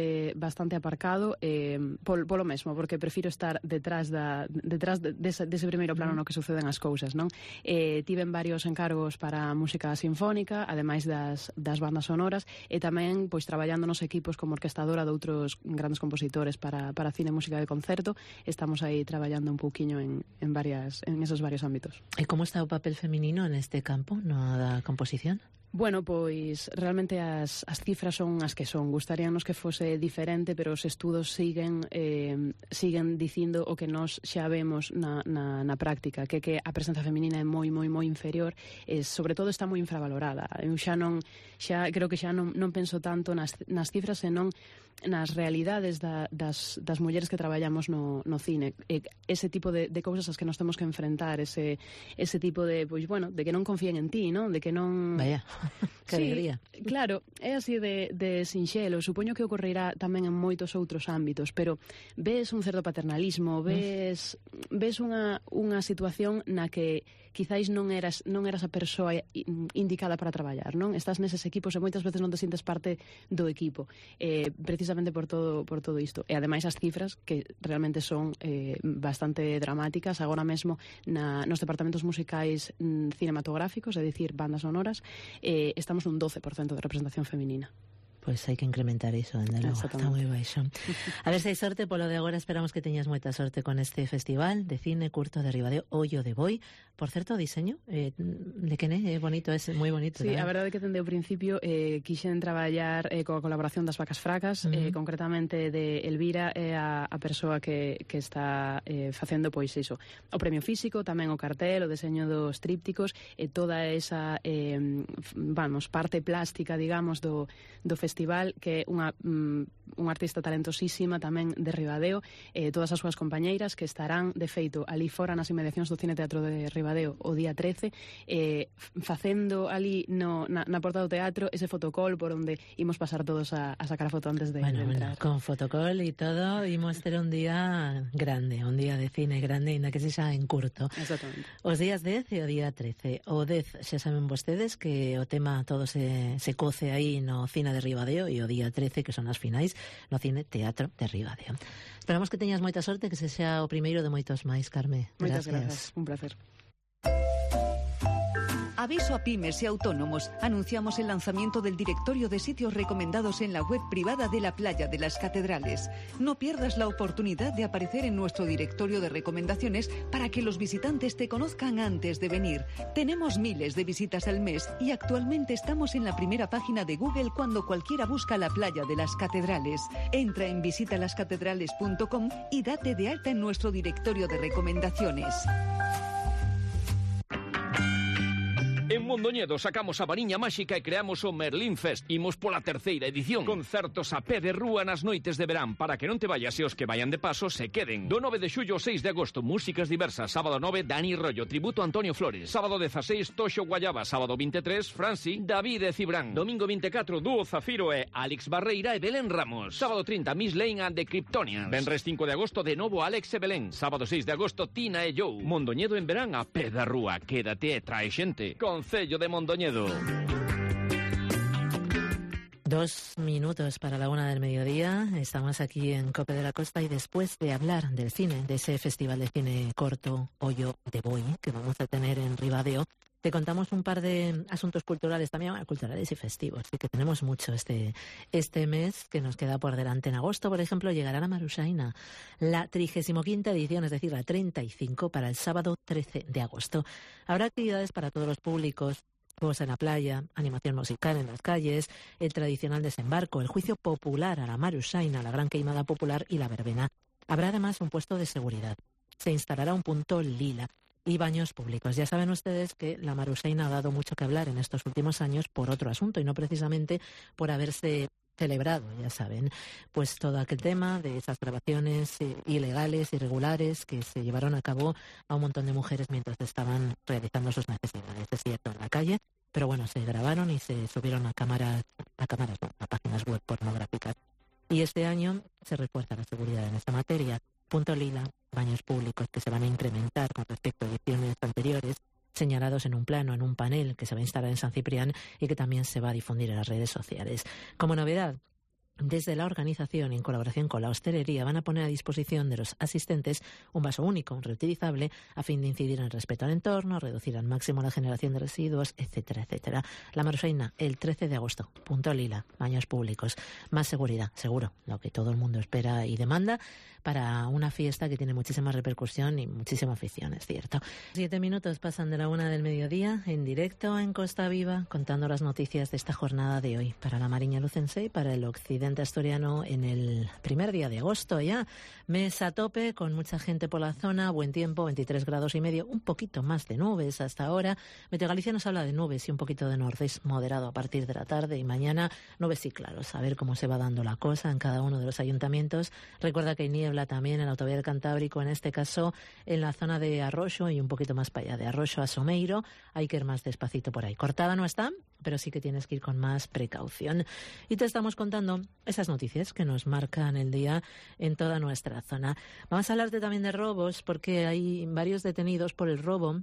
bastante aparcado eh, pol, polo mesmo, porque prefiro estar detrás da detrás de, dese, dese primeiro plano no que suceden as cousas, non? Eh, tiven varios encargos para música sinfónica, ademais das, das bandas sonoras, e tamén pois traballando nos equipos como orquestadora de outros grandes compositores para, para cine e música de concerto. Estamos aí traballando un pouquiño en, en, varias, en esos varios ámbitos. E como está o papel feminino en este campo, no da composición? Bueno, pois realmente as, as cifras son as que son. Gustaríanos que fose diferente, pero os estudos siguen eh, siguen dicindo o que nós xa vemos na, na, na práctica, que que a presenza feminina é moi, moi, moi inferior, e sobre todo está moi infravalorada. Eu xa non, xa creo que xa non, non penso tanto nas, nas cifras, senón nas realidades da, das, das mulleres que traballamos no, no cine. E ese tipo de, de cousas as que nos temos que enfrentar, ese, ese tipo de, pois, bueno, de que non confíen en ti, non? De que non... Vaya, que sí, alegría. Claro, é así de, de sinxelo. Supoño que ocorrerá tamén en moitos outros ámbitos, pero ves un certo paternalismo, ves, ves unha, unha situación na que quizáis non eras non eras a persoa indicada para traballar, non? Estás neses equipos e moitas veces non te sintes parte do equipo, eh, precisamente por todo por todo isto. E ademais as cifras que realmente son eh, bastante dramáticas agora mesmo na, nos departamentos musicais mm, cinematográficos, é dicir, bandas sonoras, eh, estamos nun doce por cento de representación feminina. Pois hai que incrementar iso, dende logo, está moi baixo. A ver se hai sorte, polo de agora esperamos que teñas moita sorte con este festival de cine curto de Ribadeo, Ollo de Boi. Por certo, o diseño, eh, de que é bonito, é moi bonito. Sí, ¿verdad? a verdade é que dende o principio eh, quixen traballar eh, coa colaboración das Vacas Fracas, uh-huh. eh, concretamente de Elvira, é a, a persoa que, que está eh, facendo pois iso, o premio físico, tamén o cartel, o deseño dos trípticos e toda esa eh, vamos, parte plástica, digamos, do, do festival, que é unha mm, unha artista talentosísima tamén de Ribadeo, eh, todas as súas compañeiras que estarán de feito ali fora nas inmediacións do Cine Teatro de Ribadeo o día trece, eh, facendo ali no, na, na porta do teatro ese fotocall por onde imos pasar todos a, a sacar a foto antes de, bueno, de entrar. Bueno, con fotocall e todo, imos ter un día grande, un día de cine grande, ainda que sexa en curto. Exactamente. Os días dez e o día trece. O dez, xa saben vostedes que o tema todo se, se coce aí no Cine de Ribadeo, e o día trece, que son as finais, no Cine Teatro de Ribadeo. Esperamos que teñas moita sorte, que se xa o primeiro de moitos máis, Carme. Moitas grazas, un placer. Aviso a pymes y autónomos. Anunciamos el lanzamiento del directorio de sitios recomendados en la web privada de la Playa de las Catedrales. No pierdas la oportunidad de aparecer en nuestro directorio de recomendaciones para que los visitantes te conozcan antes de venir. Tenemos miles de visitas al mes y actualmente estamos en la primera página de Google cuando cualquiera busca la Playa de las Catedrales. Entra en visita las catedrales punto com y date de alta en nuestro directorio de recomendaciones. En Mondoñedo sacamos a variña máxica e creamos o Merlín Fest. Imos pola terceira edición. Concertos a pé de rúa nas noites de verán, para que non te vayas e os que vayan de paso se queden. Do nove de xullo ao seis de agosto, músicas diversas. Sábado nove, Dani Rollo, tributo a Antonio Flores. Sábado dezaseis, Toxo Guayaba. Sábado vinte e tres, Franci, David e Cibrán. Domingo vinte e catro, Dúo Zafiro e Alex Barreira e Belén Ramos. Sábado trinta, Miss Lane and the Kryptonians. Venres cinco de agosto, de novo Alex e Belén. Sábado seis de agosto, Tina e Joe. Mondoñedo en verán a pé da rúa. Quédate e trae xente. Concello de Mondoñedo. Dos minutos para la una del mediodía. Estamos aquí en Cope de la Costa y después de hablar del cine, de ese festival de cine corto Ollo de Boi que vamos a tener en Ribadeo, te contamos un par de asuntos culturales también, culturales y festivos. Así que tenemos mucho este, este mes que nos queda por delante. En agosto, por ejemplo, llegará la Marusaina, la trigésima quinta edición, es decir, la treinta y cinco, para el sábado trece de agosto. Habrá actividades para todos los públicos, juegos en la playa, animación musical en las calles, el tradicional desembarco, el juicio popular a la Marusaina, la gran queimada popular y la verbena. Habrá además un puesto de seguridad. Se instalará un punto lila y baños públicos. Ya saben ustedes que la Marusaina ha dado mucho que hablar en estos últimos años por otro asunto y no precisamente por haberse celebrado, ya saben, pues todo aquel tema de esas grabaciones eh, ilegales, irregulares, que se llevaron a cabo a un montón de mujeres mientras estaban realizando sus necesidades, es cierto, en la calle, pero bueno, se grabaron y se subieron a cámaras, a cámaras, no, a páginas web pornográficas. Y este año se refuerza la seguridad en esta materia. Punto lila, baños públicos que se van a incrementar con respecto a ediciones anteriores, señalados en un plano, en un panel que se va a instalar en San Ciprián y que también se va a difundir en las redes sociales. Como novedad, Desde la organización, en colaboración con la hostelería, van a poner a disposición de los asistentes un vaso único, reutilizable, a fin de incidir en el respeto al entorno, reducir al máximo la generación de residuos, etcétera, etcétera. La Maruseina, el trece de agosto, Punto Lila, baños públicos. Más seguridad, seguro, lo que todo el mundo espera y demanda para una fiesta que tiene muchísima repercusión y muchísima afición, es cierto. Siete minutos pasan de la una del mediodía, en directo en Costa Viva, contando las noticias de esta jornada de hoy para la Mariña Lucense y para el occidente asturiano en el primer día de agosto ya. Mes a tope, con mucha gente por la zona, buen tiempo, veintitrés grados y medio, un poquito más de nubes hasta ahora. Meteo Galicia nos habla de nubes y un poquito de nordeste moderado a partir de la tarde, y mañana nubes y claros. A ver cómo se va dando la cosa en cada uno de los ayuntamientos. Recuerda que hay niebla también en la autovía del Cantábrico, en este caso en la zona de Arroxo y un poquito más para allá, de Arroxo a Someiro. Hay que ir más despacito por ahí. Cortada no está, pero sí que tienes que ir con más precaución. Y te estamos contando esas noticias que nos marcan el día en toda nuestra zona. Vamos a hablarte también de robos, porque hay varios detenidos por el robo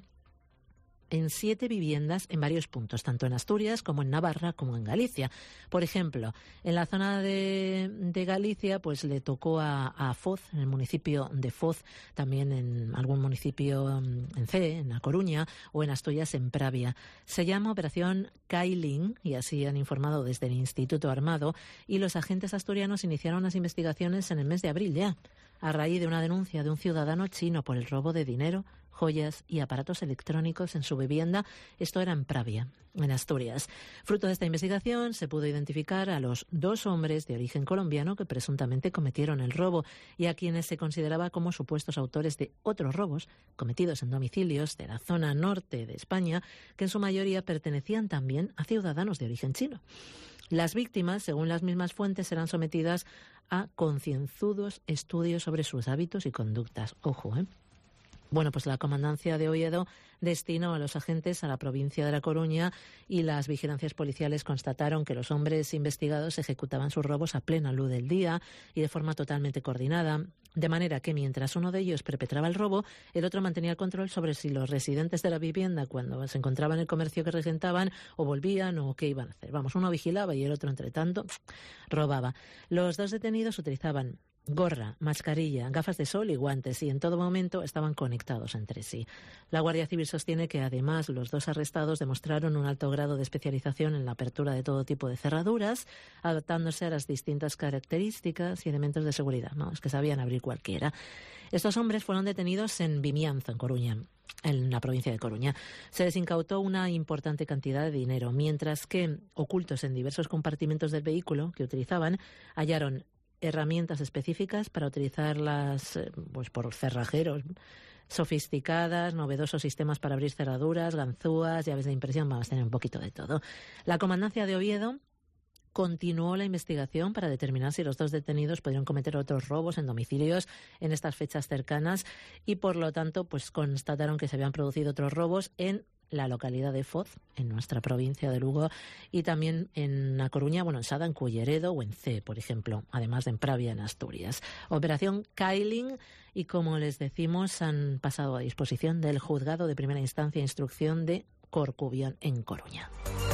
en siete viviendas en varios puntos, tanto en Asturias como en Navarra como en Galicia. Por ejemplo, en la zona de, de Galicia, pues le tocó a, a Foz, en el municipio de Foz, también en algún municipio en C, en A Coruña, o en Asturias, en Pravia. Se llama Operación Kailing, y así han informado desde el Instituto Armado, y los agentes asturianos iniciaron las investigaciones en el mes de abril ya, a raíz de una denuncia de un ciudadano chino por el robo de dinero, joyas y aparatos electrónicos en su vivienda. Esto era en Pravia, en Asturias. Fruto de esta investigación se pudo identificar a los dos hombres de origen colombiano que presuntamente cometieron el robo y a quienes se consideraba como supuestos autores de otros robos cometidos en domicilios de la zona norte de España, que en su mayoría pertenecían también a ciudadanos de origen chino. Las víctimas, según las mismas fuentes, serán sometidas a concienzudos estudios sobre sus hábitos y conductas. Ojo, ¿eh? Bueno, pues la Comandancia de Oviedo destinó a los agentes a la provincia de La Coruña y las vigilancias policiales constataron que los hombres investigados ejecutaban sus robos a plena luz del día y de forma totalmente coordinada, de manera que mientras uno de ellos perpetraba el robo, el otro mantenía el control sobre si los residentes de la vivienda, cuando se encontraban en el comercio que regentaban, o volvían o qué iban a hacer. Vamos, uno vigilaba y el otro, entre tanto, robaba. Los dos detenidos utilizaban gorra, mascarilla, gafas de sol y guantes, y en todo momento estaban conectados entre sí. La Guardia Civil sostiene que además los dos arrestados demostraron un alto grado de especialización en la apertura de todo tipo de cerraduras, adaptándose a las distintas características y elementos de seguridad. No, es que sabían abrir cualquiera. Estos hombres fueron detenidos en Vimianzo, en Coruña, en la provincia de Coruña. Se les incautó una importante cantidad de dinero, mientras que, ocultos en diversos compartimentos del vehículo que utilizaban, hallaron herramientas específicas para utilizarlas pues por cerrajeros sofisticadas, novedosos sistemas para abrir cerraduras, ganzúas, llaves de impresión. Vamos a tener un poquito de todo. La Comandancia de Oviedo continuó la investigación para determinar si los dos detenidos podrían cometer otros robos en domicilios en estas fechas cercanas y, por lo tanto, pues constataron que se habían producido otros robos en la localidad de Foz, en nuestra provincia de Lugo, y también en A Coruña, bueno, en Sada, en Culleredo o en C, por ejemplo, además de en Pravia, en Asturias. Operación Kailing, y como les decimos, han pasado a disposición del Juzgado de Primera Instancia e Instrucción de Corcubión, en Coruña.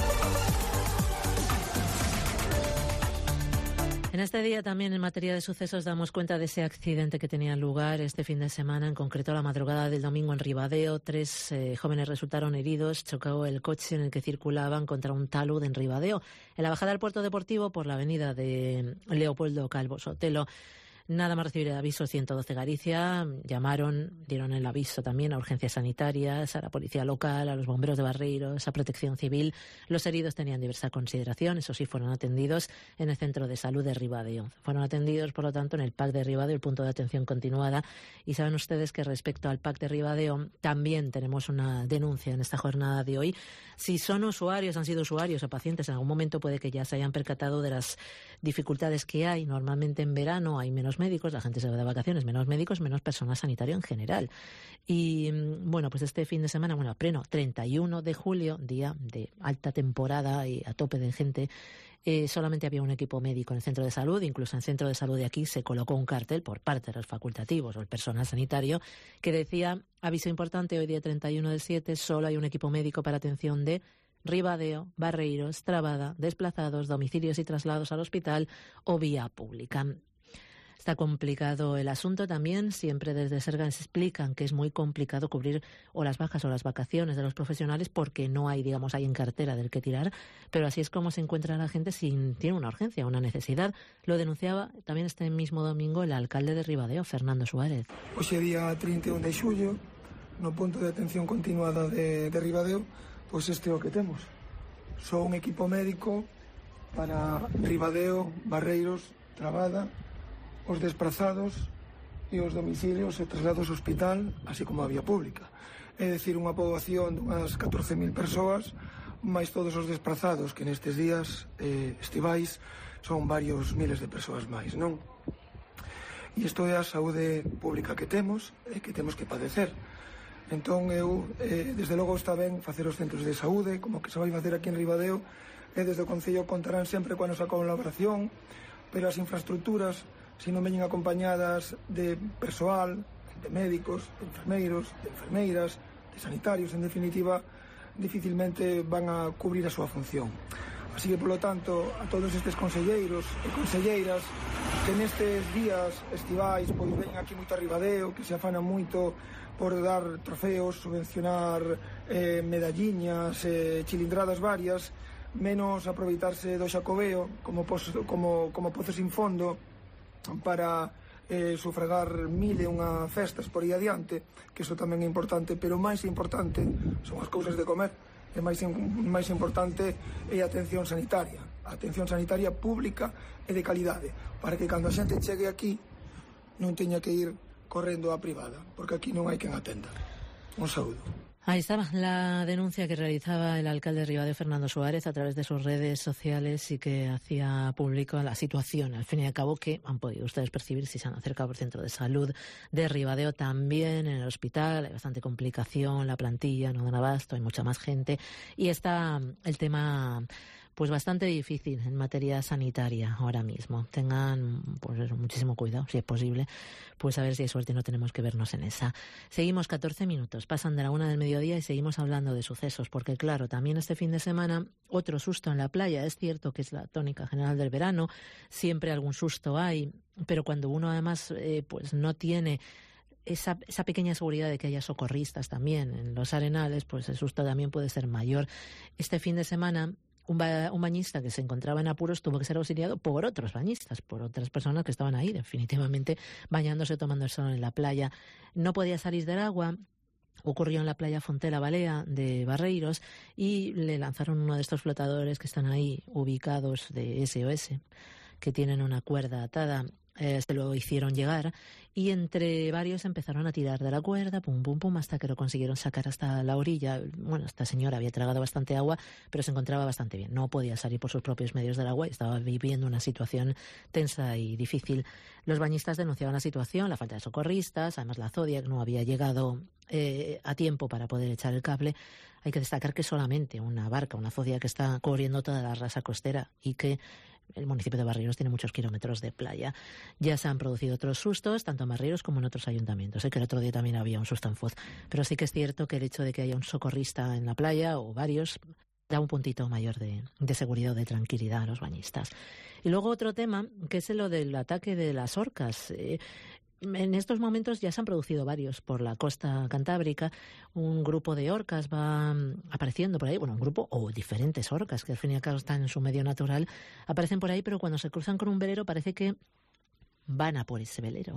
En este día también, en materia de sucesos, damos cuenta de ese accidente que tenía lugar este fin de semana, en concreto la madrugada del domingo en Ribadeo. Tres eh, jóvenes resultaron heridos. Chocó el coche en el que circulaban contra un talud en Ribadeo, en la bajada al puerto deportivo por la avenida de Leopoldo Calvo Sotelo. Nada más recibir el aviso ciento doce Galicia, llamaron, dieron el aviso también a urgencias sanitarias, a la policía local, a los bomberos de Barreiros, a Protección Civil. Los heridos tenían diversa consideración, eso sí, fueron atendidos en el Centro de Salud de Ribadeo. Fueron atendidos, por lo tanto, en el P A C de Ribadeo, el punto de atención continuada. Y saben ustedes que respecto al P A C de Ribadeo también tenemos una denuncia en esta jornada de hoy. Si son usuarios, han sido usuarios o pacientes, en algún momento puede que ya se hayan percatado de las dificultades que hay. Normalmente en verano hay menos médicos, la gente se va de vacaciones, menos médicos, menos personal sanitario en general. Y bueno, pues este fin de semana, bueno, a pleno treinta y uno de julio, día de alta temporada y a tope de gente, eh, solamente había un equipo médico en el centro de salud. Incluso en el centro de salud de aquí se colocó un cartel por parte de los facultativos o el personal sanitario que decía: aviso importante, hoy día treinta y uno del siete, solo hay un equipo médico para atención de Ribadeo, Barreiros, Trabada, desplazados, domicilios y traslados al hospital o vía pública. Está complicado el asunto también. Siempre desde Sergas explican que es muy complicado cubrir o las bajas o las vacaciones de los profesionales porque no hay, digamos, hay en cartera del que tirar. Pero así es como se encuentra la gente si tiene una urgencia, una necesidad. Lo denunciaba también este mismo domingo el alcalde de Ribadeo, Fernando Suárez. Hoxe día trinta e un de xullo, no punto de atención continuada de, de Ribadeo, pois este é o que temos. Só un equipo médico para Ribadeo, Barreiros, Trabada, os desprazados e os domicilios e traslados ao hospital, así como a vía pública. É dicir, unha poboación dunhas catorce mil persoas, máis todos os desprazados que nestes días eh, estivais son varios miles de persoas máis, non? E isto é a saúde pública que temos e que temos que padecer. Entón, eu, eh, desde logo está ben facer os centros de saúde, como que se vai facer aquí en Ribadeo, e desde o Concello contarán sempre coa nosa colaboración, pero as infraestructuras, se non veñen acompañadas de persoal, de médicos, de enfermeiros, de enfermeiras, de sanitarios, en definitiva, dificilmente van a cubrir a súa función. Así que, polo tanto, a todos estes conselleiros e conselleiras que nestes días estivais pois veñen aquí moito a Ribadeo, que se afanan moito por dar trofeos, subvencionar eh, medalliñas, eh, chilindradas varias, menos aproveitarse do Xacobeo como, pos, como, como pozo sin fondo para eh, sufragar mil e unha festas por aí adiante, que iso tamén é importante, pero máis importante son as cousas de comer, e máis, máis importante é a atención sanitaria, a atención sanitaria pública e de calidade, para que cando a xente chegue aquí non teña que ir correndo á privada, porque aquí non hai quen atenda. Un saúdo. Ahí estaba la denuncia que realizaba el alcalde de Ribadeo, Fernando Suárez, a través de sus redes sociales y que hacía público la situación, al fin y al cabo, que han podido ustedes percibir si se han acercado por el centro de salud de Ribadeo. También en el hospital hay bastante complicación, la plantilla no dan abasto, hay mucha más gente y está el tema pues bastante difícil en materia sanitaria ahora mismo. Tengan pues eso, muchísimo cuidado, si es posible, pues a ver si hay suerte y no tenemos que vernos en esa. Seguimos catorce minutos, pasan de la una del mediodía y seguimos hablando de sucesos, porque claro, también este fin de semana otro susto en la playa. Es cierto que es la tónica general del verano, siempre algún susto hay, pero cuando uno además eh, pues no tiene Esa, esa pequeña seguridad de que haya socorristas también en los arenales, pues el susto también puede ser mayor. Este fin de semana Un, ba un bañista que se encontraba en apuros tuvo que ser auxiliado por otros bañistas, por otras personas que estaban ahí definitivamente bañándose, tomando el sol en la playa. No podía salir del agua. Ocurrió en la playa Fontela Balea de Barreiros y le lanzaron uno de estos flotadores que están ahí ubicados de S O S, que tienen una cuerda atada. Eh, se lo hicieron llegar y entre varios empezaron a tirar de la cuerda, pum, pum, pum, hasta que lo consiguieron sacar hasta la orilla. Bueno, esta señora había tragado bastante agua, pero se encontraba bastante bien. No podía salir por sus propios medios del agua y estaba viviendo una situación tensa y difícil. Los bañistas denunciaban la situación, la falta de socorristas, además la Zodiac no había llegado eh, a tiempo para poder echar el cable. Hay que destacar que solamente una barca, una Zodiac, que está cubriendo toda la rasa costera y que el municipio de Barreiros tiene muchos kilómetros de playa. Ya se han producido otros sustos, tanto en Barreiros como en otros ayuntamientos. Sé que el otro día también había un susto en Foz, pero sí que es cierto que el hecho de que haya un socorrista en la playa, o varios, da un puntito mayor de, de seguridad o de tranquilidad a los bañistas. Y luego otro tema, que es lo del ataque de las orcas. Eh, En estos momentos ya se han producido varios por la costa cantábrica. Un grupo de orcas va apareciendo por ahí, bueno, un grupo o diferentes orcas que al fin y al cabo están en su medio natural, aparecen por ahí, pero cuando se cruzan con un velero parece que van a por ese velero.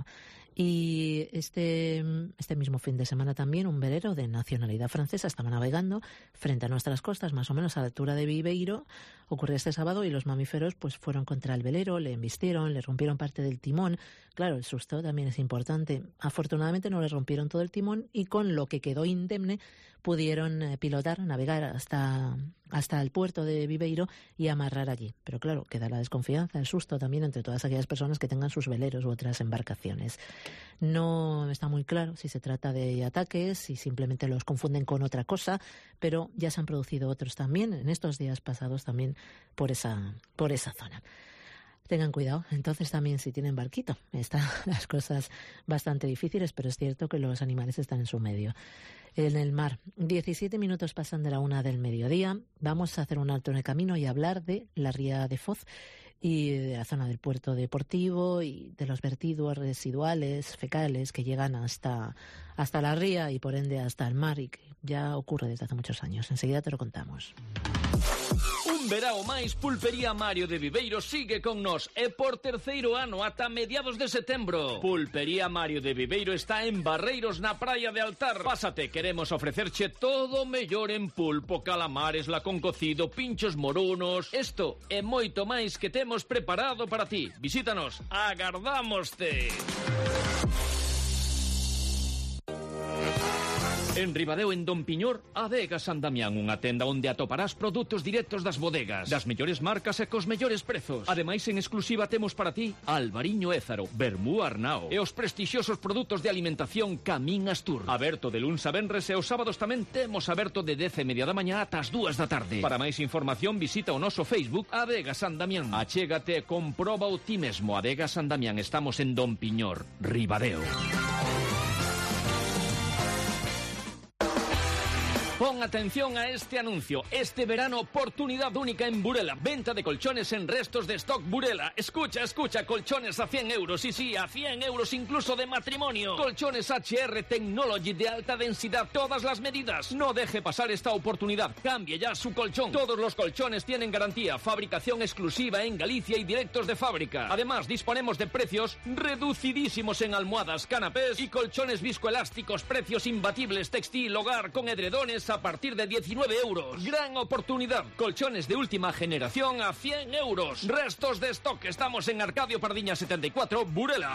Y este, este mismo fin de semana también un velero de nacionalidad francesa estaba navegando frente a nuestras costas, más o menos a la altura de Viveiro. Ocurrió este sábado y los mamíferos pues fueron contra el velero, le embistieron, le rompieron parte del timón. Claro, el susto también es importante. Afortunadamente no le rompieron todo el timón y con lo que quedó indemne pudieron eh, pilotar, navegar hasta, hasta el puerto de Viveiro y amarrar allí. Pero claro, queda la desconfianza, el susto también entre todas aquellas personas que tengan sus veleros u otras embarcaciones. No está muy claro si se trata de ataques, si simplemente los confunden con otra cosa, pero ya se han producido otros también en estos días pasados también por esa, por esa zona. tengan cuidado. Entonces también si tienen barquito. Están las cosas bastante difíciles, pero es cierto que los animales están en su medio. En el mar, diecisiete minutos pasan de la una del mediodía. Vamos a hacer un alto en el camino y hablar de la ría de Foz y de la zona del puerto deportivo y de los vertidos residuales fecales que llegan hasta, hasta la ría y por ende hasta el mar y que ya ocurre desde hace muchos años. Enseguida te lo contamos. Un verao máis, Pulpería Mario de Viveiro sigue con nos e por terceiro ano ata mediados de setembro. Pulpería Mario de Viveiro está en Barreiros na praia de Altar. Pásate, queremos ofrecerche todo o mellor en pulpo, calamares, lacón cocido, pinchos morunos. Isto e moito máis que temos preparado para ti. Visítanos, agardámoste. En Ribadeo, en Don Piñor, Adega San Damián, unha tenda onde atoparás produtos directos das bodegas, das mellores marcas e cos mellores prezos. Ademais, en exclusiva temos para ti Albariño Ézaro, Vermú Arnao e os prestixiosos produtos de alimentación Camín Astur. Aberto de luns a venres e os sábados tamén temos aberto de dez e media da mañá ata as dúas da tarde. Para máis información visita o noso Facebook Adega San Damián. Achégate e comproba o ti mesmo. Adega San Damián, estamos en Don Piñor, Ribadeo. Pon atención a este anuncio. Este verano, oportunidad única en Burela. Venta de colchones en restos de stock Burela. Escucha, escucha, colchones a cien euros. Sí, sí, a cien euros incluso de matrimonio. Colchones H R Technology de alta densidad, todas las medidas. No deje pasar esta oportunidad. Cambie ya su colchón. Todos los colchones tienen garantía, fabricación exclusiva en Galicia y directos de fábrica. Además, disponemos de precios reducidísimos en almohadas, canapés y colchones viscoelásticos. Precios imbatibles, textil, hogar, con edredones a partir de diecinueve euros. Gran oportunidad. Colchones de última generación a cien euros. Restos de stock. Estamos en Arcadio Pardiña setenta y cuatro, Burela.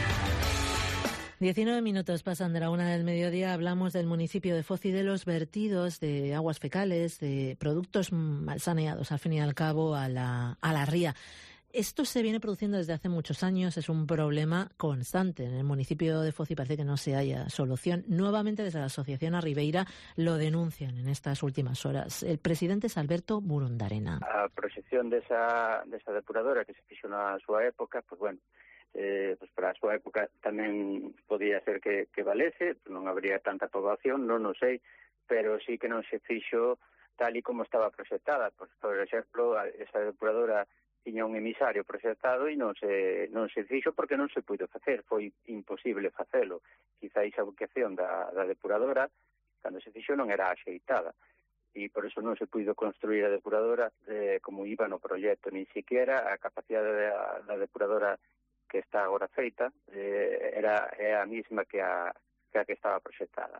diecinueve minutos pasan de la una del mediodía. Hablamos del municipio de Foz y de los vertidos de aguas fecales, de productos mal saneados, al fin y al cabo, a la, a la ría. Esto se viene produciendo desde hace muchos años, es un problema constante. En el municipio de Foz y parece que no se haya solución. Nuevamente desde la Asociación Arribeira lo denuncian en estas últimas horas. El presidente es Alberto Burundarena. A proxección desa, desa depuradora que se fixo na súa época, pues bueno, eh, pues para a súa época tamén podía ser que, que valese, non habría tanta poboación, non o sei, pero sí que non se fixo tal e como estaba proxectada. Pues, por exemplo, esa depuradora tiña un emisario proxectado e non se, non se fixo porque non se puido facer, foi imposible facelo. Quizá a ubicación da, da depuradora, cando se fixo, non era axeitada, e por eso non se puido construir a depuradora eh, como iba no proxecto, ni siquiera a capacidade da, da depuradora que está agora feita eh, era é a mesma que a que, a que estaba proxectada.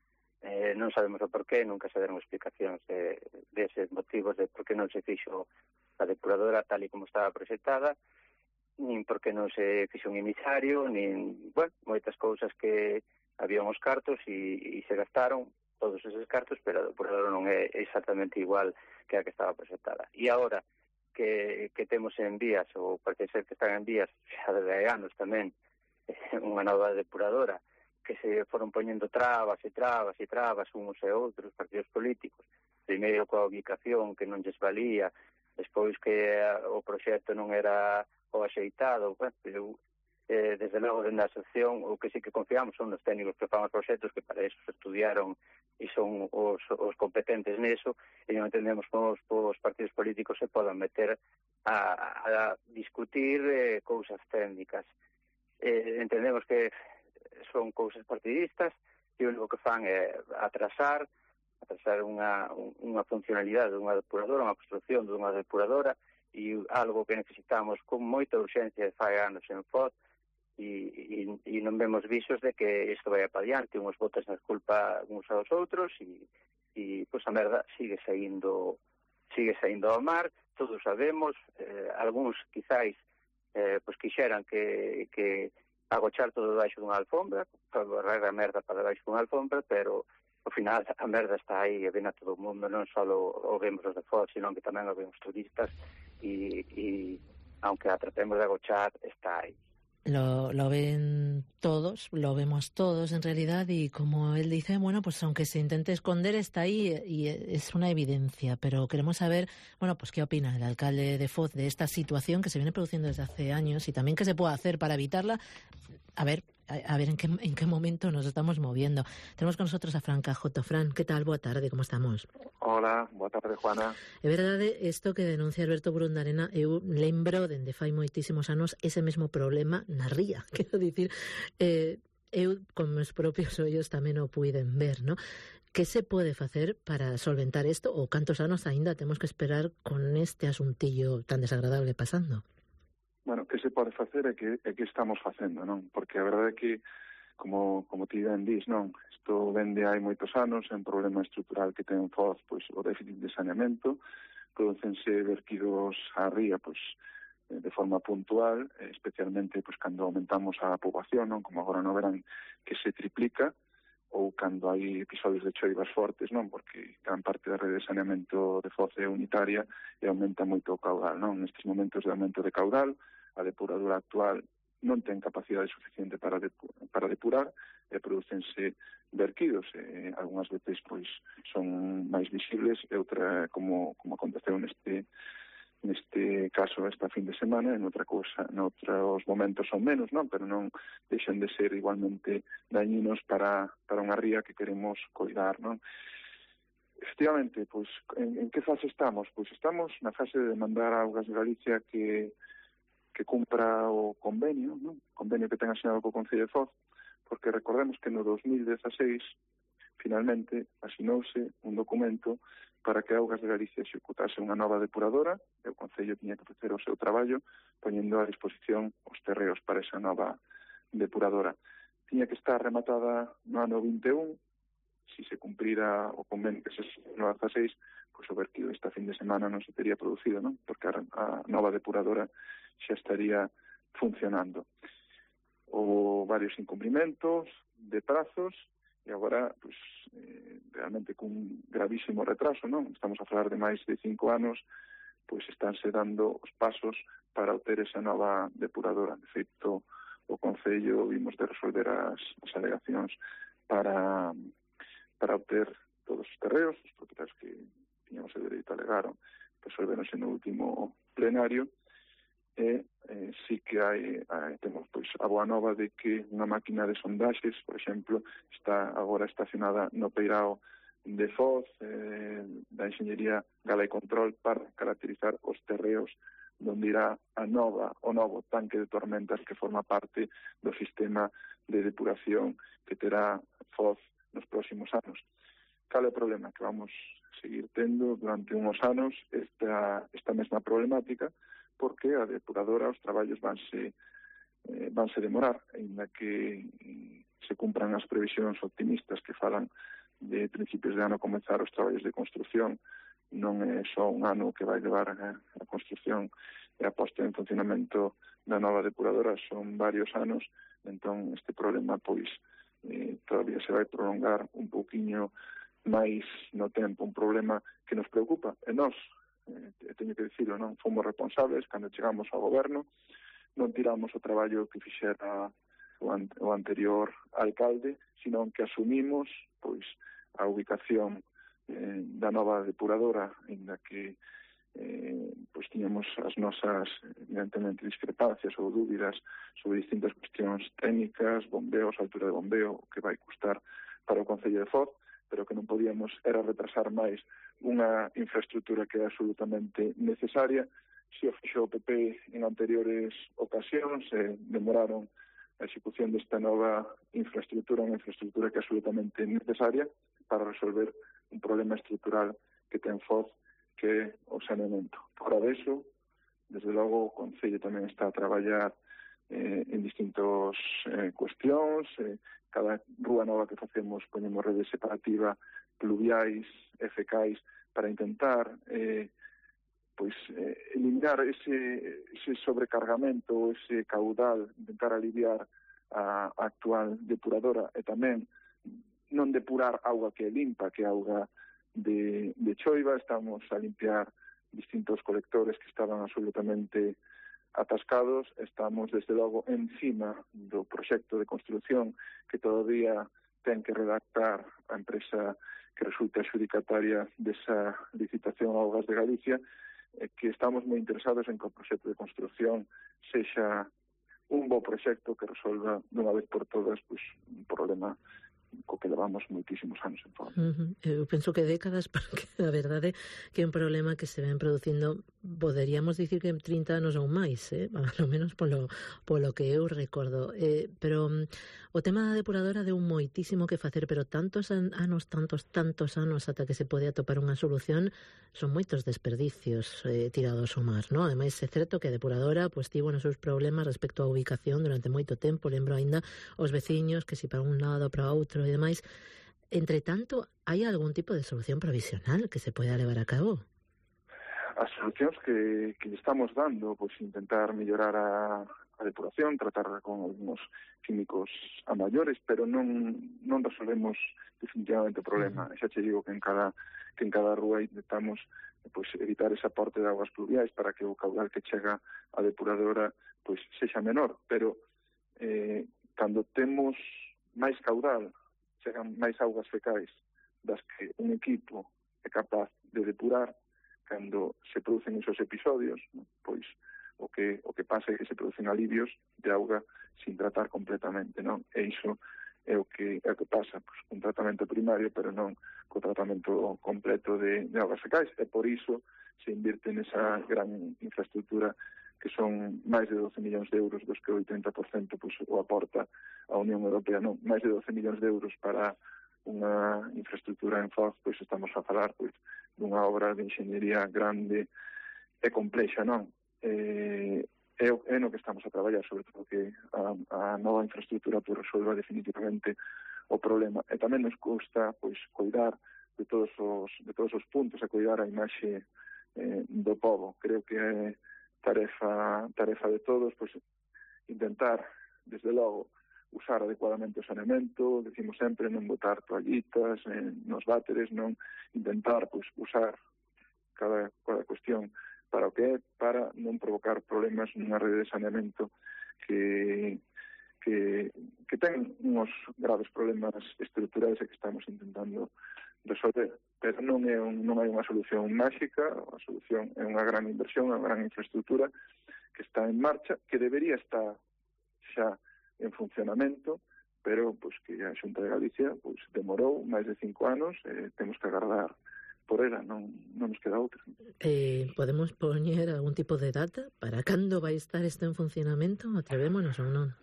Eh, non sabemos o porqué, nunca se deron explicacións de, deses motivos de por que non se fixo a depuradora tal e como estaba proxectada, nin porque non se fixo un emisario, nin, bueno, moitas cousas que había uns cartos e, e se gastaron todos eses cartos, pero a depuradora non é exactamente igual que a que estaba proxectada. E agora que, que temos en vías, ou parece ser que están en vías xa de anos tamén, unha nova depuradora, que se foron poñendo trabas e trabas e trabas uns e outros partidos políticos, primeiro coa ubicación que non lles valía, despois que o proxecto non era o axeitado, bueno, pero, eh, desde logo dentro da asociación o que sí que confiamos son os técnicos que fan os proxectos, que para eso estudiaron e son os, os competentes neso, e non entendemos como os, os partidos políticos se podan meter a, a discutir eh, cousas técnicas. Eh, entendemos que son cousas partidistas e o único que fan é atrasar atrasar unha, unha funcionalidade dunha depuradora, unha construcción dunha depuradora, e algo que necesitamos con moita urxencia de fai anos en Foz, e, e, e non vemos visos de que isto vai para diante, uns botas na culpa uns aos outros, e, e pois a merda sigue saindo sigue saindo ao mar, todos sabemos, eh, algúns quizáis eh, pois quixeran que, que agochar todo debaixo dunha alfombra, para barrer a merda para debaixo dunha alfombra, pero ao final a merda está aí e ven a todo o mundo, non só o vemos os de Foz, sino que tamén o vemos turistas e, e aunque a tratemos de agochar, está aí. Lo, lo ven todos, lo vemos todos en realidad, y como él dice, bueno, pues aunque se intente esconder, está ahí y es una evidencia. Pero queremos saber, bueno, pues qué opina el alcalde de Foz de esta situación que se viene produciendo desde hace años y también qué se puede hacer para evitarla. A ver, a, a ver en qué, en qué momento nos estamos moviendo. Tenemos con nosotros a Fran Cajoto. Fran, ¿qué tal? Boa tarde, como estamos? Hola, boa tarde, Juana. É verdade isto que denuncia Alberto Brundarena. Eu lembro dende fai moitísimos anos ese mesmo problema na ría. Quero dicir, eh, eu con meus propios ollos tamén o puiden ver, ¿no? Que se pode facer para solventar isto, ou cantos anos aínda temos que esperar con este asuntillo tan desagradable pasando? Bueno, que se pode facer é que, é que estamos facendo, non? Porque a verdade é que, como, como ti ben dis, non? Isto vende hai moitos anos, é un problema estrutural que ten Foz, pois, o déficit de saneamento, producense verquidos á ría, pois, de forma puntual, especialmente, pois, cando aumentamos a poboación, non? Como agora no verán, que se triplica, ou cando hai episodios de choivas fortes, non? Porque gran parte da rede de saneamento de Foz é unitaria e aumenta moito o caudal, non? Nestes momentos de aumento de caudal, a depuradora actual non ten capacidade suficiente para depu para depurar e producense verquidos. E, algunhas veces pois son máis visibles e outra, como, como aconteceu neste neste caso esta fin de semana, en outra cousa, en outros momentos son menos, non? Pero non deixan de ser igualmente dañinos para, para unha ría que queremos coidar, non? Efectivamente, pois, en, en que fase estamos? Pois estamos na fase de mandar a Augas de Galicia que que cumpra o convenio, non? Convenio que ten asinado co Concello de Foz, porque recordemos que no dos mil dieciséis finalmente asinouse un documento para que Augas de Galicia executase unha nova depuradora, e o Concello tiña que facer o seu traballo poñendo a disposición os terreos para esa nova depuradora. Tiña que estar rematada no ano vinte e un, si se cumprira o convenio que se no dieciséis, pois o vertido esta fin de semana non se tería producido, non? Porque a, a nova depuradora xa estaría funcionando. Houve varios incumprimentos de prazos e agora, pues, eh, realmente cun gravísimo retraso, non? Estamos a falar de máis de cinco anos, pois estánse dando os pasos para obter esa nova depuradora. De feito, o Concello vimos de resolver as, as alegacións para, para obter todos os terreos, os propietarios que tiñamos o dereito alegaron, resolveronse no último plenario. E eh, sí que hai, hai temos pois a boa nova de que unha máquina de sondaxes, por exemplo, está agora estacionada no Peirao de Foz, eh, da Enxeñería Gala e Control, para caracterizar os terreos onde irá a nova, o novo tanque de tormentas que forma parte do sistema de depuración que terá Foz nos próximos anos. Cal é o problema? Que vamos seguir tendo durante uns anos esta, esta mesma problemática, porque a depuradora, os traballos vanse, eh, vanse demorar, ainda que eh, se cumpran as previsións optimistas que falan de principios de ano comenzar os traballos de construción. Non é só un ano que vai levar a, a construción e a posta en funcionamento da nova depuradora, son varios anos, entón este problema pois eh, todavía se vai prolongar un pouquiño máis no tempo, un problema que nos preocupa, e nós, eh, teño que dicirlo, non fomos responsables cando chegamos ao goberno, non tiramos o traballo que fixera o, an o anterior alcalde, sino que asumimos pois a ubicación eh, da nova depuradora, ainda que eh, pois tiñamos as nosas, evidentemente, discrepancias ou dúbidas sobre distintas cuestións técnicas, bombeos, altura de bombeo, o que vai custar para o Concello de Foz, pero que non podíamos era retrasar máis unha infraestructura que é absolutamente necesaria. Se o fixo o P P en anteriores ocasións, eh, demoraron a execución desta nova infraestructura, unha infraestructura que é absolutamente necesaria para resolver un problema estrutural que ten Foz, que é o saneamento. Fora deso, desde logo, o Concello tamén está a traballar eh, en distintos eh, cuestións, eh, cada rúa nova que facemos ponemos rede separativa, pluviais, efecais, para intentar eh, pois eh, eliminar ese, ese sobrecargamento, ese caudal, intentar aliviar a, a actual depuradora e tamén non depurar auga que é limpa, que é auga de, de choiva. Estamos a limpiar distintos colectores que estaban absolutamente atascados. Estamos, desde logo, encima do proxecto de construción que todavía ten que redactar a empresa que resulta adxudicataria desa licitación Augas de Galicia, eh, que estamos moi interesados en que o proxecto de construción sexa un bo proxecto que resolva dunha vez por todas pois, un problema co que levamos moitísimos anos en forma. Uh-huh. Eu penso que décadas, porque a verdade que é un problema que se ven producindo, poderíamos dicir que en trinta anos ou máis, eh? Ao menos polo, polo que eu recordo. Eh, pero um, o tema da depuradora deu moitísimo que facer, pero tantos an- anos, tantos, tantos anos ata que se pode atopar unha solución, son moitos desperdicios eh, tirados ao mar, non? Ademais, é certo que a depuradora pues, tivo nos seus problemas respecto á ubicación durante moito tempo. Lembro aínda os veciños que si para un lado, para outro e demais. Entre tanto, hai algún tipo de solución provisional que se poida levar a cabo? As solucións que, que estamos dando, pois intentar mellorar a, a depuración, tratar con algúns químicos a maiores, pero non non resolvemos definitivamente o problema. Uh-huh. Xa che digo que en cada que en cada rúa intentamos pois evitar ese aporte de augas pluviais para que o caudal que chega á depuradora pois sexa menor, pero eh, cando temos máis caudal, chegan máis augas fecais das que un equipo é capaz de depurar. Cando se producen esos episodios, pois o que o que pasa é que se producen alivios de auga sin tratar completamente, non? E iso é o que é o que pasa, pois, un tratamento primario, pero non co tratamento completo de, de augas fecais, e por iso se invirte nesa gran infraestructura que son máis de doce millóns de euros, dos que o oitenta por cento pois, o aporta a Unión Europea, non? Máis de doce millóns de euros para unha infraestructura en Foz, pois estamos a falar pois, dunha obra de enxeñería grande e complexa, non? Eh, é, é no que estamos a traballar, sobre todo que a, a nova infraestructura pois, resolva definitivamente o problema. E tamén nos custa pois, cuidar de todos os, de todos os puntos, e cuidar a imaxe eh, do pobo. Creo que é tarefa, tarefa de todos pois, intentar, desde logo, usar adecuadamente o saneamento, decimos sempre non botar toallitas eh, nos váteres, non intentar pois, usar cada, cada cuestión para o que é, para non provocar problemas nunha rede de saneamento que, que, que ten uns graves problemas estruturais e que estamos intentando resolver. Pero non é un, non hai unha solución máxica, a solución é unha gran inversión, unha gran infraestructura que está en marcha, que debería estar xa en funcionamento, pero pois que a Xunta de Galicia pois demorou máis de cinco anos, e temos que agardar por ela, non, non nos queda outra. Eh, podemos poñer algún tipo de data para cando vai estar isto en funcionamento? Atrevémonos ou non?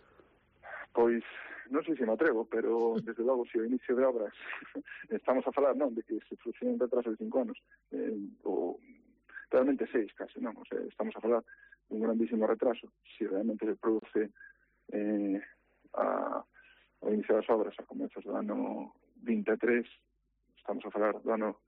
Pois non sei se me atrevo, pero desde logo se o inicio de obras estamos a falar, non, de que se produce un retraso de cinco anos, eh, ou realmente seis case, non, o sea, estamos a falar de un grandísimo retraso. Se realmente se produce Eh, a, ao inicio das obras a comezos do ano vinte e tres, estamos a falar do ano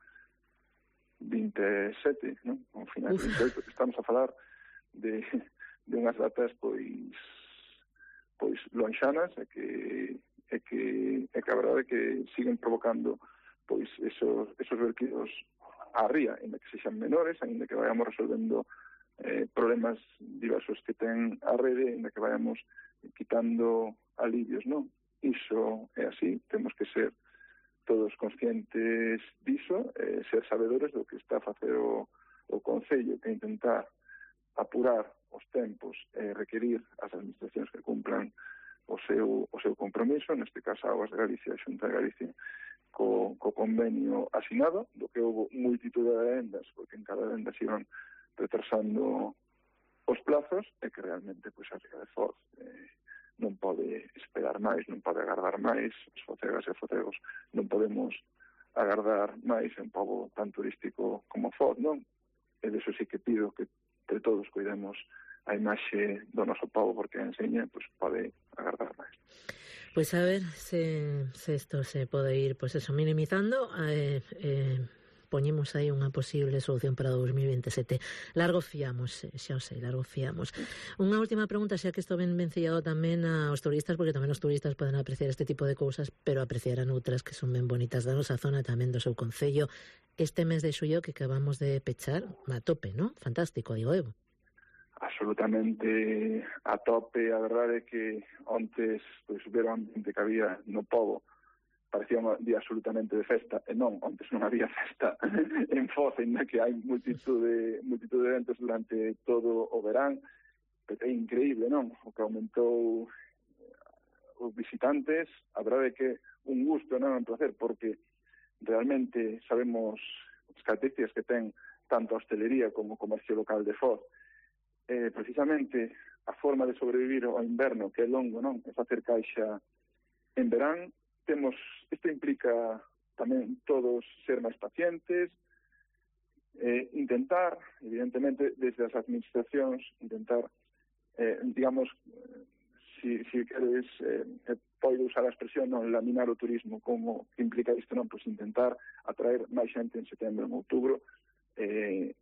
vinte e sete, non? Ao final de vinte e oito, estamos a falar de, de unhas datas pois pois lonxanas e que é que é que a verdade é que siguen provocando pois esos esos vertidos á ría, ainda que sexan menores, ainda que vayamos resolvendo eh, problemas diversos que ten a rede, ainda que vayamos quitando alivios, non? Iso é así, temos que ser todos conscientes diso, eh, ser sabedores do que está a facer o, o Concello, que intentar apurar os tempos e eh, requerir as administracións que cumplan o seu, o seu compromiso, neste caso Augas de Galicia, a Xunta de Galicia, co, co convenio asinado, do que houve multitud de adendas, porque en cada adenda se iban retrasando os plazos, e que realmente pois, a Ría de Foz eh, non pode esperar máis, non pode agardar máis, os focegas e focegos non podemos agardar máis, en un pobo tan turístico como Foz, non? E deso sí que pido que entre todos cuidemos a imaxe do noso pobo, porque a enseña pois, pode agardar máis. Pois a ver se, se isto se pode ir pois eso, minimizando eh, eh, poñemos aí unha posible solución para dos mil veintesete. Largo fiamos, xa o sei, largo fiamos. Unha última pregunta, xa que isto ben vencillado tamén aos turistas, porque tamén os turistas poden apreciar este tipo de cousas, pero apreciarán outras que son ben bonitas da nosa zona, tamén do seu concello. Este mes de xullo que acabamos de pechar, a tope, non? Fantástico, digo eu. A absolutamente a tope. A verdade é que ontes pois, ver o ambiente que había no pobo parecía un día absolutamente de festa, e non, ontes non había festa en Foz, ainda que hai multitud de, multitud de eventos durante todo o verán, pero é increíble, non? O que aumentou os visitantes, a verdade é que un gusto, non? Un placer, porque realmente sabemos as características que ten tanto a hostelería como o comercio local de Foz. Eh, precisamente a forma de sobrevivir ao inverno, que é longo, non? É facer caixa en verán. Temos, isto implica tamén todos ser máis pacientes, eh, intentar, evidentemente, desde as administracións, intentar, eh, digamos, si, si queres, eh, podo usar a expresión, non laminar o turismo, como implica isto, non? Pois intentar atraer máis xente en setembro, en outubro, eh,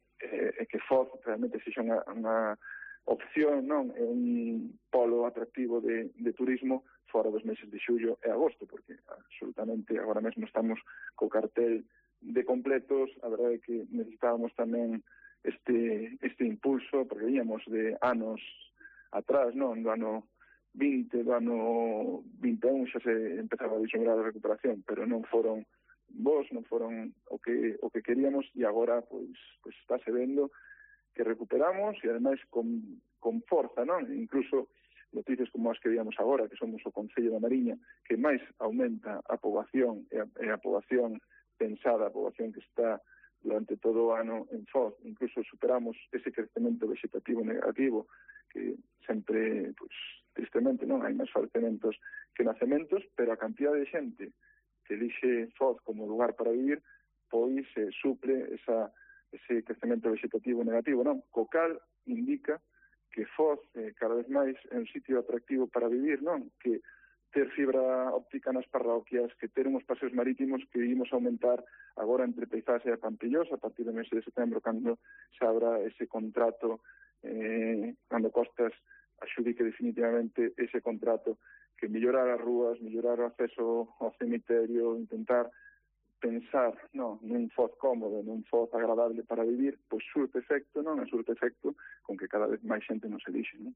e que Foz realmente sexa unha, unha opción, non? É un polo atractivo de, de turismo fora dos meses de xullo e agosto, porque absolutamente agora mesmo estamos co cartel de completos. A verdade é que necesitábamos tamén este, este impulso, porque veníamos de anos atrás, non? Do ano vinte, do ano vinte e un xa se empezaba a vislumbrar a recuperación, pero non foron vos, non foron o que o que queríamos, e agora pois pois estáse vendo que recuperamos, e ademais con, con forza, non? Incluso noticias como as que víamos agora, que somos o Concello da Mariña, que máis aumenta a poboación, e a, e a poboación pensada, a poboación que está durante todo o ano en Foz. Incluso superamos ese crecemento vegetativo negativo, que sempre, pois, tristemente, non hai máis falecementos que nacementos, pero a cantidad de xente que elixe Foz como lugar para vivir, pois eh, suple esa, ese crecemento vegetativo negativo, non? Co cal indica que Foz eh, cada vez máis é un sitio atractivo para vivir, non? Que ter fibra óptica nas parroquias, que ter uns paseos marítimos que vimos aumentar agora entre Peizás e a Pampillosa a partir do mes de setembro, cando se abra ese contrato, eh, cando Costas axudique definitivamente ese contrato, que mellorar as rúas, mellorar o acceso ao cemiterio, intentar pensar, non, nun Foz cómodo, nun Foz agradable para vivir, pois surte efecto, non? É surte efecto con que cada vez máis xente nos elixe, non?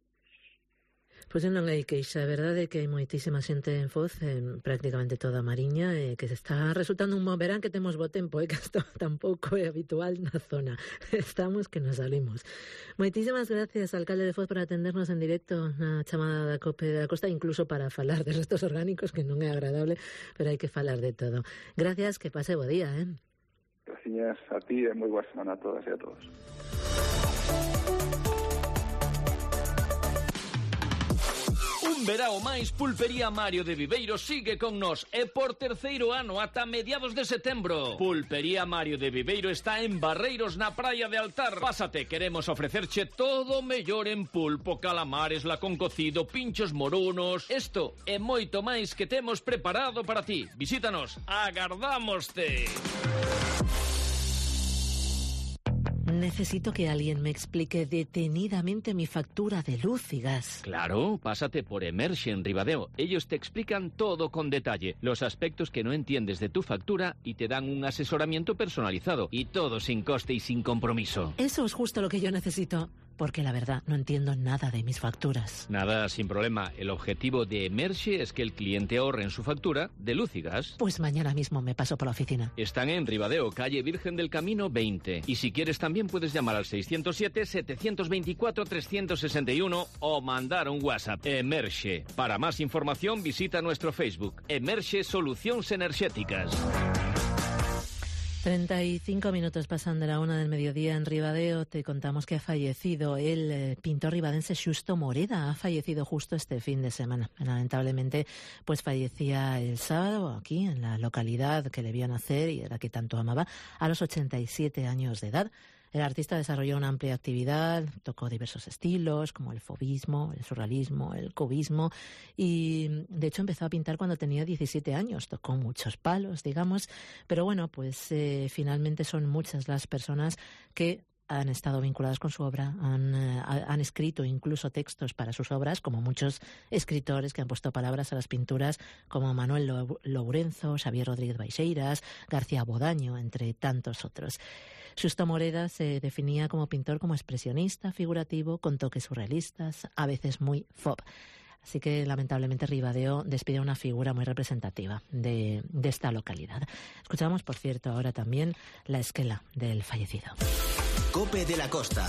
Pois non hai queixa, a verdade é que hai moitísima xente en Foz, en prácticamente toda a Mariña, e que se está resultando un bo verán, que temos bo tempo, e que isto tampouco é habitual na zona. Estamos que nos salimos. Moitísimas gracias, alcalde de Foz, por atendernos en directo na chamada da COPE da Costa, incluso para falar de restos orgánicos, que non é agradable, pero hai que falar de todo. Gracias, que pase bo día, eh? Gracias a ti e moi boa semana a todas e a todos. Un verao máis, Pulpería Mario de Viveiro sigue con nós e por terceiro ano ata mediados de setembro. Pulpería Mario de Viveiro está en Barreiros, na praia de Altar. Pásate, queremos ofrecerche todo o mellor en pulpo, calamares, lacón cocido, pinchos morunos. Isto e moito máis que temos preparado para ti. Visítanos, agardámoste. Necesito que alguien me explique detenidamente mi factura de luz y gas. Claro, pásate por Emerxe en Ribadeo. Ellos te explican todo con detalle, los aspectos que no entiendes de tu factura y te dan un asesoramiento personalizado. Y todo sin coste y sin compromiso. Eso es justo lo que yo necesito. Porque la verdad no entiendo nada de mis facturas. Nada, sin problema. El objetivo de Emerxe es que el cliente ahorre en su factura de luz y gas. Pues mañana mismo me paso por la oficina. Están en Ribadeo, calle Virgen del Camino veinte. Y si quieres también puedes llamar al seiscientos siete, setecientos veinticuatro, trescientos sesenta y uno o mandar un WhatsApp. Emerxe. Para más información visita nuestro Facebook. Emerxe Solucións Enerxéticas. treinta y cinco minutos pasan de la una del mediodía en Ribadeo. Te contamos que ha fallecido el eh, pintor ribadense Xusto Moreda. Ha fallecido justo este fin de semana. Lamentablemente, pues fallecía el sábado aquí en la localidad que le vio nacer y de la que tanto amaba, a los ochenta y siete años de edad. El artista desarrolló una amplia actividad, tocó diversos estilos, como el fauvismo, el surrealismo, el cubismo, y de hecho empezó a pintar cuando tenía diecisiete años, tocó muchos palos, digamos, pero bueno, pues eh, finalmente son muchas las personas que han estado vinculadas con su obra, han, eh, han escrito incluso textos para sus obras, como muchos escritores que han puesto palabras a las pinturas, como Manuel Lourenço, Xavier Rodríguez Baixeiras, García Bodaño, entre tantos otros. Xusto Moreda se definía como pintor como expresionista, figurativo, con toques surrealistas, a veces muy fob. Así que, lamentablemente, Ribadeo despide una figura muy representativa de, de esta localidad. Escuchamos, por cierto, ahora también la esquela del fallecido. Cope de la Costa.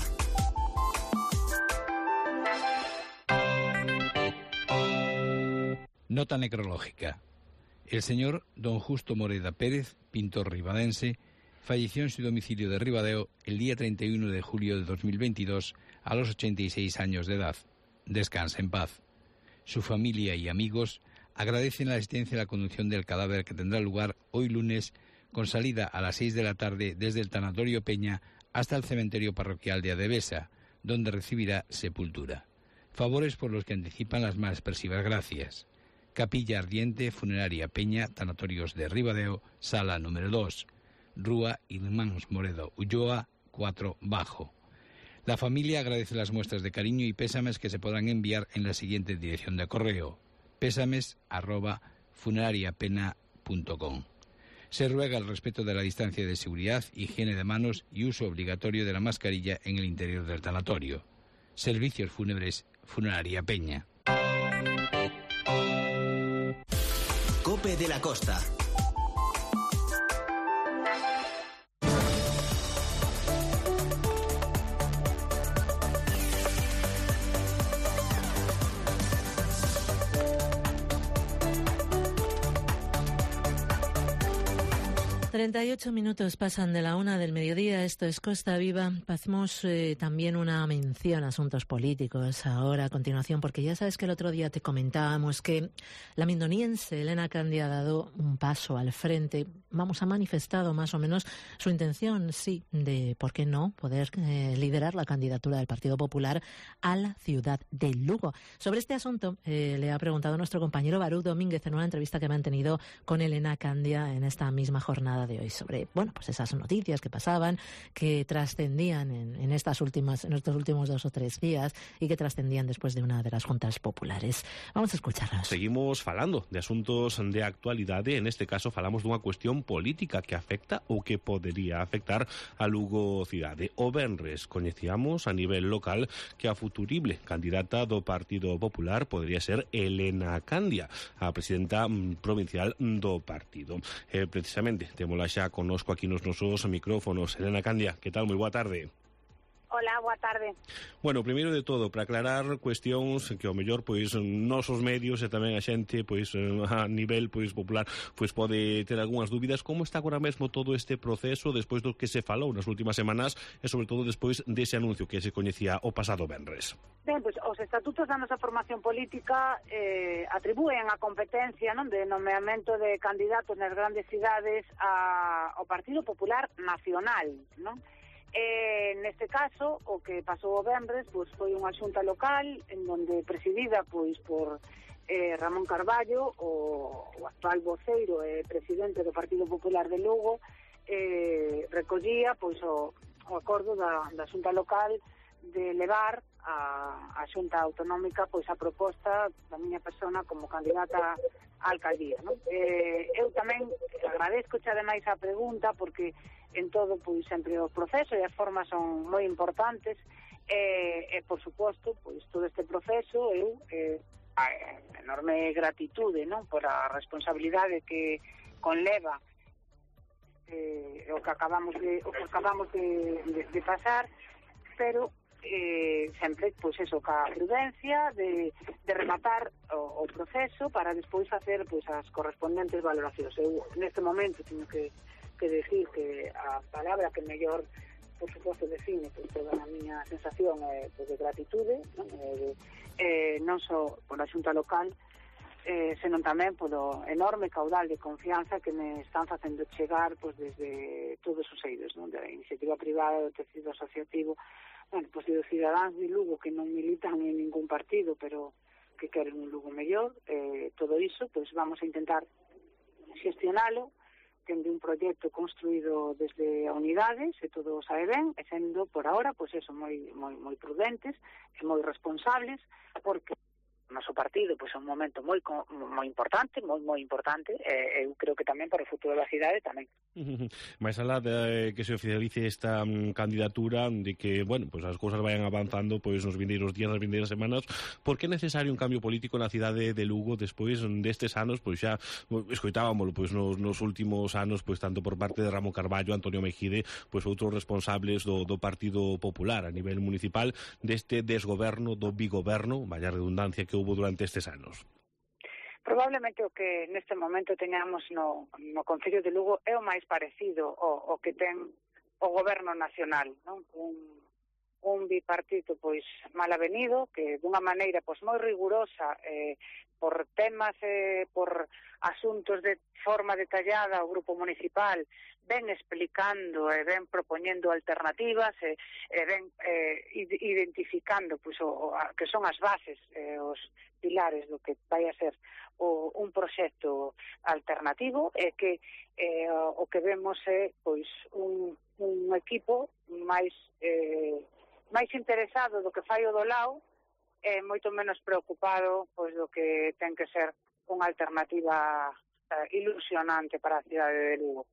Nota necrológica. El señor don Justo Moreda Pérez, pintor ribadense, falleció en su domicilio de Ribadeo el día treinta y uno de julio de dos mil veintidós a los ochenta y seis años de edad. Descansa en paz. Su familia y amigos agradecen la asistencia y la conducción del cadáver que tendrá lugar hoy lunes con salida a las seis de la tarde desde el Tanatorio Peña hasta el cementerio parroquial de Adevesa, donde recibirá sepultura. Favores por los que anticipan las más expresivas gracias. Capilla Ardiente, Funeraria Peña, Tanatorios de Ribadeo, Sala número dos, Rúa Irmáns Moredo, Ulloa, cuatro Bajo. La familia agradece las muestras de cariño y pésames que se podrán enviar en la siguiente dirección de correo: pésames arroba funerariapena punto com. Se ruega el respeto de la distancia de seguridad, higiene de manos y uso obligatorio de la mascarilla en el interior del tanatorio. Servicios fúnebres Funeraria Peña. Cope de la Costa. treinta y ocho minutos pasan de la una del mediodía. Esto es Costa Viva. Hacemos eh, también una mención a asuntos políticos ahora a continuación, porque ya sabes que el otro día te comentábamos que la mindoniense Elena Candia ha dado un paso al frente. Vamos, ha manifestado más o menos su intención, sí, de, ¿por qué no?, poder eh, liderar la candidatura del Partido Popular a la ciudad de Lugo. Sobre este asunto eh, le ha preguntado nuestro compañero Baruch Domínguez en una entrevista que ha mantenido con Elena Candia en esta misma jornada de hoy, sobre, bueno, pues esas noticias que pasaban, que trascendían en, en estas últimas, en estos últimos dos o tres días y que trascendían después de una de las juntas populares. Vamos a escucharlas. Seguimos falando de asuntos de actualidade. En este caso falamos dunha cuestión política que afecta ou que podería afectar a Lugo cidade. O venres coñecíamos a nivel local que a futurible candidata do Partido Popular podería ser Elena Candia, a presidenta provincial do partido. Eh, precisamente, temos xa connosco aquí nos nosos micrófonos. Elena Candia, que tal? Moi boa tarde. Hola, boa tarde. Bueno, primeiro de todo, para aclarar cuestións que ao mellor pois nosos medios e tamén a xente pois a nivel pois popular pois pode ter algunhas dúbidas, como está agora mesmo todo este proceso despois do que se falou nas últimas semanas e sobre todo despois dese anuncio que se coñecía o pasado venres. Ben, pois os estatutos da nosa formación política eh, atribúen a competencia, non, de nomeamento de candidatos nas grandes cidades a, ao Partido Popular Nacional, non? Eh, neste caso, o que pasou o venres pois, foi unha xunta local en donde presidida pois por eh, Ramón Carballo, o, o actual voceiro e eh, presidente do Partido Popular de Lugo, eh, recollía pois, o, o acordo da, da xunta local de levar a, a xunta autonómica pois, a proposta da miña persona como candidata á alcaldía, non? Eh, eu tamén agradezco xa ademais a pregunta porque en todo, pois, sempre o proceso e as formas son moi importantes e, e por suposto, pois, todo este proceso eu eh, a enorme gratitude, non, por a responsabilidade que conleva eh, o que acabamos de o que acabamos de, de, de pasar, pero eh, sempre, pois, eso, ca prudencia de, de rematar o, o proceso para despois facer, pois, as correspondentes valoracións. Eu, neste momento, teño que que decir que a palabra que mellor, por suposto, define pois, toda a miña sensación é pois, de gratitude, non, eh, eh, non só por a xunta local, eh, senón tamén polo enorme caudal de confianza que me están facendo chegar pois, desde todos os eidos, non, da iniciativa privada, do tecido asociativo, bueno, pois, de cidadáns de Lugo que non militan en ningún partido, pero que queren un Lugo mellor, eh, todo iso, pois vamos a intentar xestionalo tendo un proxecto construído desde a unidades e todo sabe ben, e sendo por ahora, pois eso, moi moi moi prudentes e moi responsables, porque o noso partido pois é un momento moi moi importante, moi moi importante, e eu creo que tamén para o futuro da cidade tamén. Mais alá de que se oficialice esta um, candidatura, de que, bueno, pues as cousas vayan avanzando pois nos vindeiros días, nas vindeiras semanas, por que é necesario un cambio político na cidade de Lugo despois destes anos, pois xa escoitábamolo pois nos, nos últimos anos, pois tanto por parte de Ramón Carballo, Antonio Mejide, pois outros responsables do, do Partido Popular a nivel municipal deste desgoberno, do bigoberno, vaya redundancia que houve durante estes anos? Probablemente o que neste momento teñamos no, no Concello de Lugo é o máis parecido ao, ao que ten o goberno nacional, non? Un, un bipartito pois mal avenido, que dunha maneira pois moi rigurosa, eh, por temas, eh, por asuntos de forma detallada o grupo municipal, ven explicando e ven propoñendo alternativas e, e ven eh, identificando pois, o, a, que son as bases, eh, os pilares do que vai a ser o, un proxecto alternativo, e que eh, o que vemos é pois un, un equipo máis eh, máis interesado do que fai o do lado e moito menos preocupado pois do que ten que ser unha alternativa eh, ilusionante para a cidade de Lugo.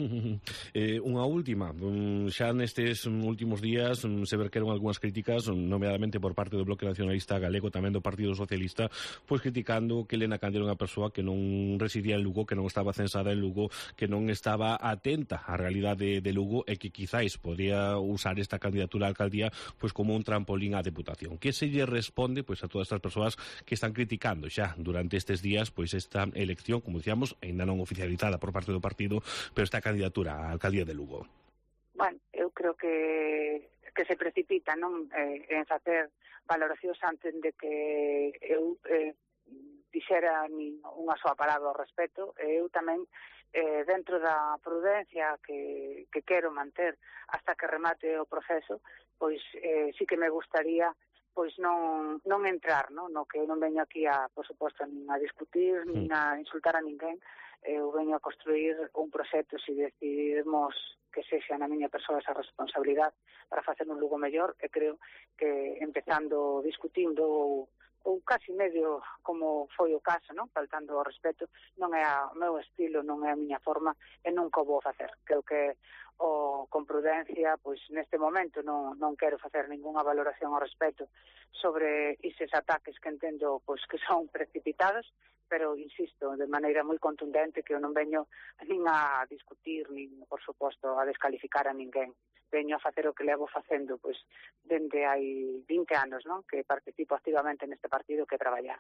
eh, unha última, um, xa nestes últimos días um, se verqueron algunhas críticas, um, nomeadamente por parte do Bloque Nacionalista Galego, tamén do Partido Socialista, pois criticando que Elena Candia era unha persoa que non residía en Lugo, que non estaba censada en Lugo, que non estaba atenta á realidade de Lugo e que quizáis podría usar esta candidatura á alcaldía pois como un trampolín á Deputación. Que se lle responde pois a todas estas persoas que están criticando xa durante estes días pois esta elección, como dicíamos, aínda non oficializada por parte do partido, pero esta candidatura á alcaldía de Lugo? Bueno, eu creo que que se precipita, non, eh, en facer valoracións antes de que eu eh, dixera ni unha soa palabra ao respecto. Eu tamén, eh, dentro da prudencia que, que quero manter hasta que remate o proceso, pois eh, sí que me gustaría pois non, non entrar, non? No que eu non veño aquí a, por suposto, nin a discutir, sí. nin a insultar a ninguén. Eu veño a construir un proxecto, se decidimos que sexa na miña persoa esa responsabilidade para facer un Lugo mellor, e creo que empezando discutindo ou, ou casi medio como foi o caso, non? Faltando ao respeto, non é o meu estilo, non é a miña forma, e nunca o vou facer. Creo que o, con prudencia, pois neste momento non, non quero facer ningunha valoración ao respecto sobre eses ataques que entendo pois que son precipitados, pero insisto, de maneira moi contundente, que eu non veño nin a discutir, nin, por suposto, a descalificar a ninguén. Veño a facer o que levo facendo, pois, dende hai vinte anos, non? Que participo activamente neste partido que traballar.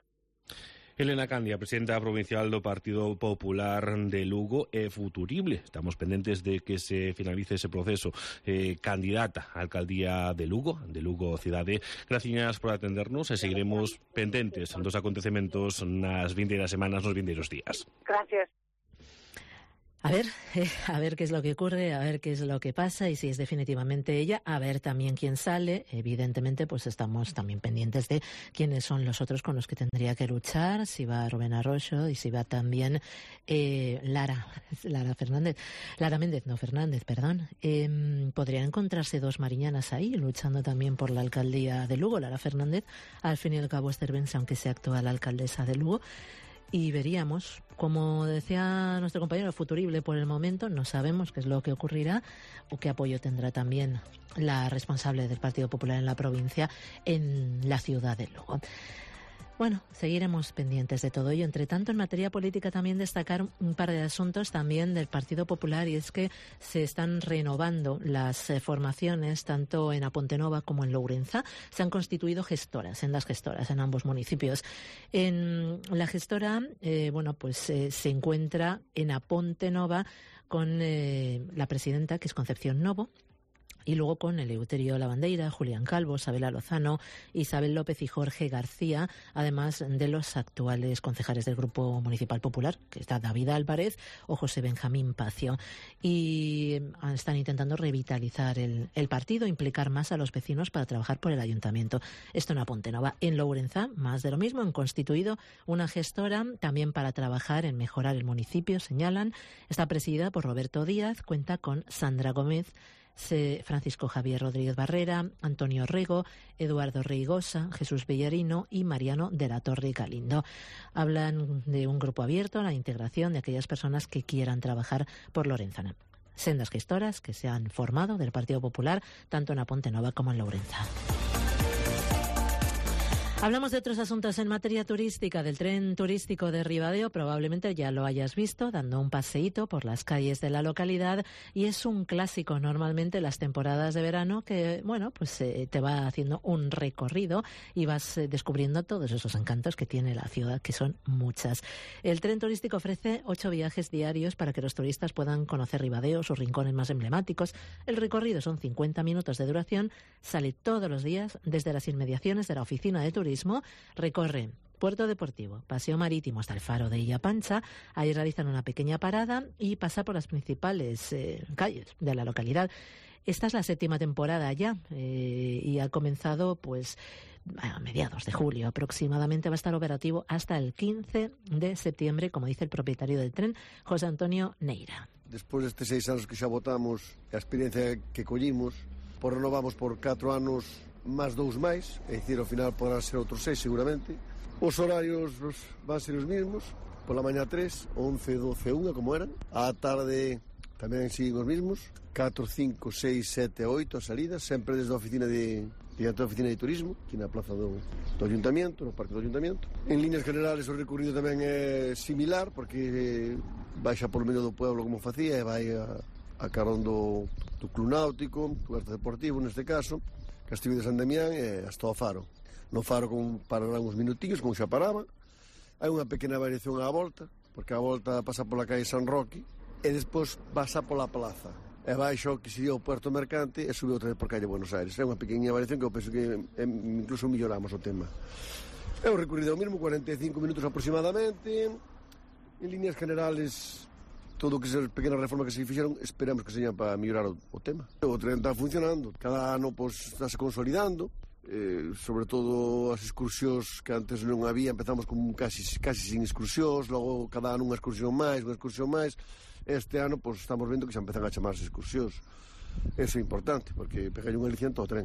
Elena Candia, presidenta provincial do Partido Popular de Lugo, é futurible. Estamos pendentes de que se finalice ese proceso. Eh, candidata á alcaldía de Lugo, de Lugo cidade. Gracias por atendernos e seguiremos pendentes dos acontecementos nas vindeiras semanas, nos vindeiros días. Gracias. A ver, eh, a ver qué es lo que ocurre, a ver qué es lo que pasa y si es definitivamente ella, a ver también quién sale. Evidentemente, pues estamos también pendientes de quiénes son los otros con los que tendría que luchar, si va Rubén Arroyo y si va también eh, Lara, Lara Fernández, Lara Méndez, no Fernández, perdón. Eh, podrían encontrarse dos mariñanas ahí luchando también por la alcaldía de Lugo. Lara Fernández, al fin y al cabo, es cervense, aunque sea actual alcaldesa de Lugo. Y veríamos, como decía nuestro compañero, futurible por el momento, no sabemos qué es lo que ocurrirá o qué apoyo tendrá también la responsable del Partido Popular en la provincia, en la ciudad de Lugo. Bueno, seguiremos pendientes de todo ello. Entre tanto, en materia política también destacar un par de asuntos también del Partido Popular, y es que se están renovando las eh, formaciones tanto en Apontenova como en Lourenza. Se han constituido gestoras, en las gestoras en ambos municipios. En la gestora, eh, bueno, pues eh, se encuentra en Apontenova con eh, la presidenta, que es Concepción Novo, Y luego con Eleuterio Lavandeira, Julián Calvo, Sabela Lozano, Isabel López y Jorge García, además de los actuales concejales del Grupo Municipal Popular, que está David Álvarez o José Benjamín Pacio. Y están intentando revitalizar el, el partido, implicar más a los vecinos para trabajar por el ayuntamiento. Esto en Apontenova. En Lourenzá, más de lo mismo, han constituido una gestora también para trabajar en mejorar el municipio, señalan. Está presidida por Roberto Díaz, cuenta con Sandra Gómez, Francisco Javier Rodríguez Barrera, Antonio Rego, Eduardo Reigosa, Jesús Villarino y Mariano de la Torre Galindo. Hablan de un grupo abierto a la integración de aquellas personas que quieran trabajar por Lorenzana. Sendas gestoras que se han formado del Partido Popular tanto en Apontenova como en Lourenzá. Hablamos de otros asuntos en materia turística, del tren turístico de Ribadeo. Probablemente ya lo hayas visto dando un paseíto por las calles de la localidad, y es un clásico normalmente las temporadas de verano que, bueno, pues eh, te va haciendo un recorrido y vas eh, descubriendo todos esos encantos que tiene la ciudad, que son muchas. El tren turístico ofrece ocho viajes diarios para que los turistas puedan conocer Ribadeo, sus rincones más emblemáticos. El recorrido son cincuenta minutos de duración, sale todos los días desde las inmediaciones de la oficina de turismo. Recorre Puerto Deportivo, Paseo Marítimo hasta el Faro de Illapancha. Ahí realizan una pequeña parada y pasa por las principales eh, calles de la localidad. Esta es la séptima temporada ya eh, y ha comenzado pues a mediados de julio aproximadamente. Va a estar operativo hasta el quince de septiembre, como dice el propietario del tren, José Antonio Neira. Despois destes seis anos que xa votamos, a experiencia que collimos, por renovamos por catro anos máis dous máis, é dicir, ao final poderán ser outros seis seguramente. Os horarios os, van ser os mesmos, pola mañá tres, once, doce, unha, como eran. A tarde tamén siguen os mesmos, catro, cinco, seis, sete, oito as salidas, sempre desde a oficina de, diante da oficina de turismo, aquí na plaza do, do Ayuntamiento, no Parque do Ayuntamiento. En líneas generales o recorrido tamén é similar, porque baixa polo medio do pueblo como facía, e vai a, a carón do, do Club Náutico, do Huerto Deportivo neste caso, Castillo de San Damián e hasta o Faro. No Faro con, pararán uns minutinhos, como xa paraba. Hai unha pequena variación á volta, porque a volta pasa pola calle San Roque e despois pasa pola plaza. E baixo que sería o Puerto Mercante e sube outra vez por calle Buenos Aires. É unha pequena variación que eu penso que é, incluso melloramos o tema. É un recorrido mesmo, cuarenta e cinco minutos aproximadamente. En líneas generales, todo o que se pequenas reformas que se fixeron, esperamos que señan para mellorar o, o tema. O tren está funcionando, cada ano pues, estáse consolidando, eh, sobre todo as excursións que antes non había, empezamos con casi, casi sin excursións, logo cada ano unha excursión máis, unha excursión máis. Este ano pues, estamos vendo que xa empezan a chamarse excursións. Eso é importante, porque pegai un aliciente ao tren.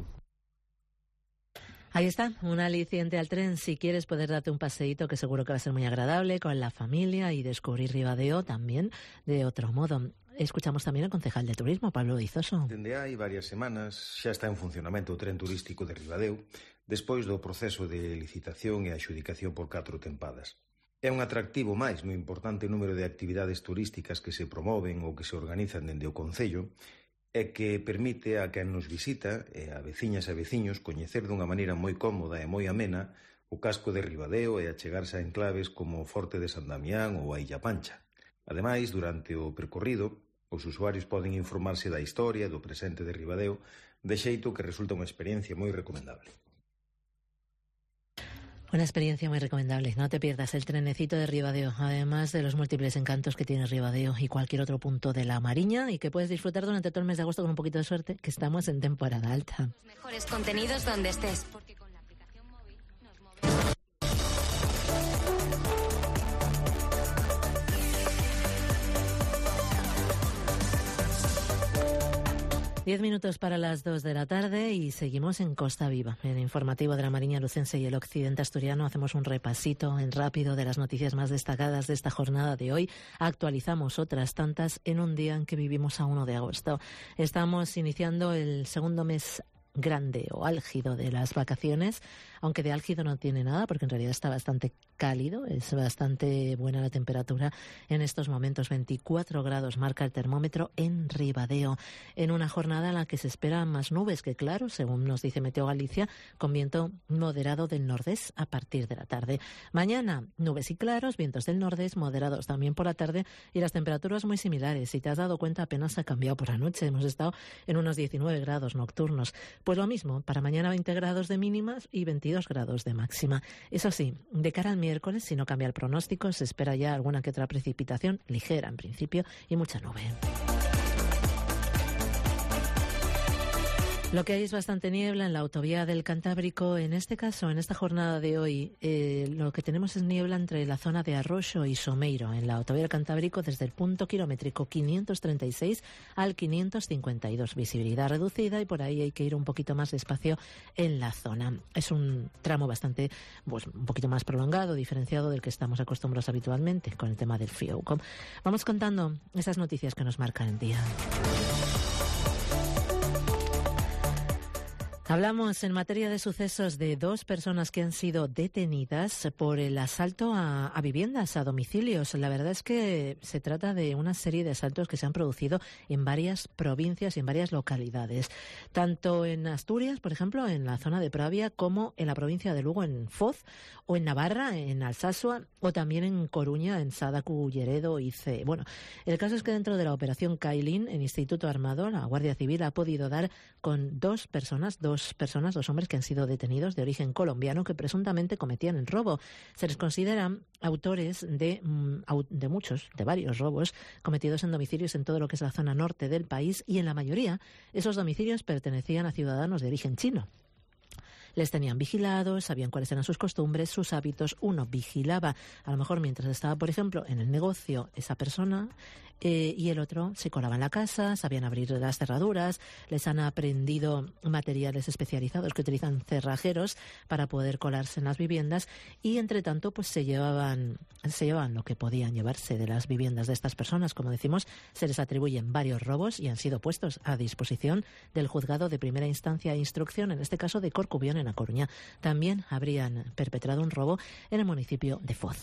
Ahí está, un aliciente al tren. Si quieres poder darte un paseíto, que seguro que va a ser muy agradable, con la familia y descubrir Ribadeo también de otro modo. Escuchamos también al concejal de turismo, Pablo Dizoso. Dende hai varias semanas xa está en funcionamento o tren turístico de Ribadeo, despois do proceso de licitación e adxudicación por catro tempadas. É un atractivo máis no importante número de actividades turísticas que se promoven ou que se organizan dende o Concello, e que permite a quen nos visita e a veciñas e veciños coñecer dunha maneira moi cómoda e moi amena o casco de Ribadeo e achegarse a enclaves como o Forte de San Damián ou a Illapancha. Ademais, durante o percorrido, os usuarios poden informarse da historia do presente de Ribadeo, de xeito que resulta unha experiencia moi recomendable. Una experiencia muy recomendable. No te pierdas el trenecito de Ribadeo, además de los múltiples encantos que tiene Ribadeo y cualquier otro punto de la Mariña, y que puedes disfrutar durante todo el mes de agosto con un poquito de suerte, que estamos en temporada alta. Los mejores contenidos donde estés, porque con la aplicación móvil nos movemos. Diez minutos para las dos de la tarde y seguimos en Costa Viva. En el informativo de la Mariña Lucense y el Occidente Asturiano hacemos un repasito en rápido de las noticias más destacadas de esta jornada de hoy. Actualizamos otras tantas en un día en que vivimos a uno de agosto. Estamos iniciando el segundo mes grande o álgido de las vacaciones, aunque de álgido no tiene nada, porque en realidad está bastante cálido, es bastante buena la temperatura en estos momentos. veinticuatro grados marca el termómetro en Ribadeo, en una jornada en la que se esperan más nubes que claros, según nos dice Meteo Galicia, con viento moderado del nordés a partir de la tarde. Mañana, nubes y claros, vientos del nordés moderados también por la tarde, y las temperaturas muy similares. Si te has dado cuenta, apenas ha cambiado por la noche, hemos estado en unos diecinueve grados nocturnos. Pues lo mismo, para mañana veinte grados de mínimas y veintidós grados de máxima. Eso sí, de cara al miércoles, si no cambia el pronóstico, se espera ya alguna que otra precipitación, ligera en principio, y mucha nube. Lo que hay es bastante niebla en la autovía del Cantábrico. En este caso, en esta jornada de hoy, eh, lo que tenemos es niebla entre la zona de Arroxo y Someiro, en la autovía del Cantábrico, desde el punto kilométrico quinientos treinta y seis al quinientos cincuenta y dos. Visibilidad reducida, y por ahí hay que ir un poquito más despacio en la zona. Es un tramo bastante, pues, un poquito más prolongado, diferenciado del que estamos acostumbrados habitualmente con el tema del Fiocom. Vamos contando esas noticias que nos marcan el día. Hablamos en materia de sucesos de dos personas que han sido detenidas por el asalto a, a viviendas, a domicilios. La verdad es que se trata de una serie de asaltos que se han producido en varias provincias y en varias localidades, tanto en Asturias, por ejemplo, en la zona de Pravia, como en la provincia de Lugo, en Foz, o en Navarra, en Alsasua, o también en Coruña, en Sadacu, Lleredo y C. Bueno, el caso es que dentro de la operación Cailín, el Instituto Armado, la Guardia Civil, ha podido dar con dos personas, dos Dos personas, dos hombres que han sido detenidos de origen colombiano que presuntamente cometían el robo. Se les consideran autores de, de muchos, de varios robos cometidos en domicilios en todo lo que es la zona norte del país, y en la mayoría esos domicilios pertenecían a ciudadanos de origen chino. Les tenían vigilados, sabían cuáles eran sus costumbres, sus hábitos. Uno vigilaba, a lo mejor mientras estaba, por ejemplo, en el negocio esa persona, eh, y el otro se colaba en la casa, sabían abrir las cerraduras, les han aprendido materiales especializados que utilizan cerrajeros para poder colarse en las viviendas, y entre tanto pues se llevaban, se llevaban lo que podían llevarse de las viviendas de estas personas. Como decimos, se les atribuyen varios robos y han sido puestos a disposición del juzgado de primera instancia e instrucción, en este caso de Corcubión, en A Coruña. También habrían perpetrado un robo en el municipio de Foz.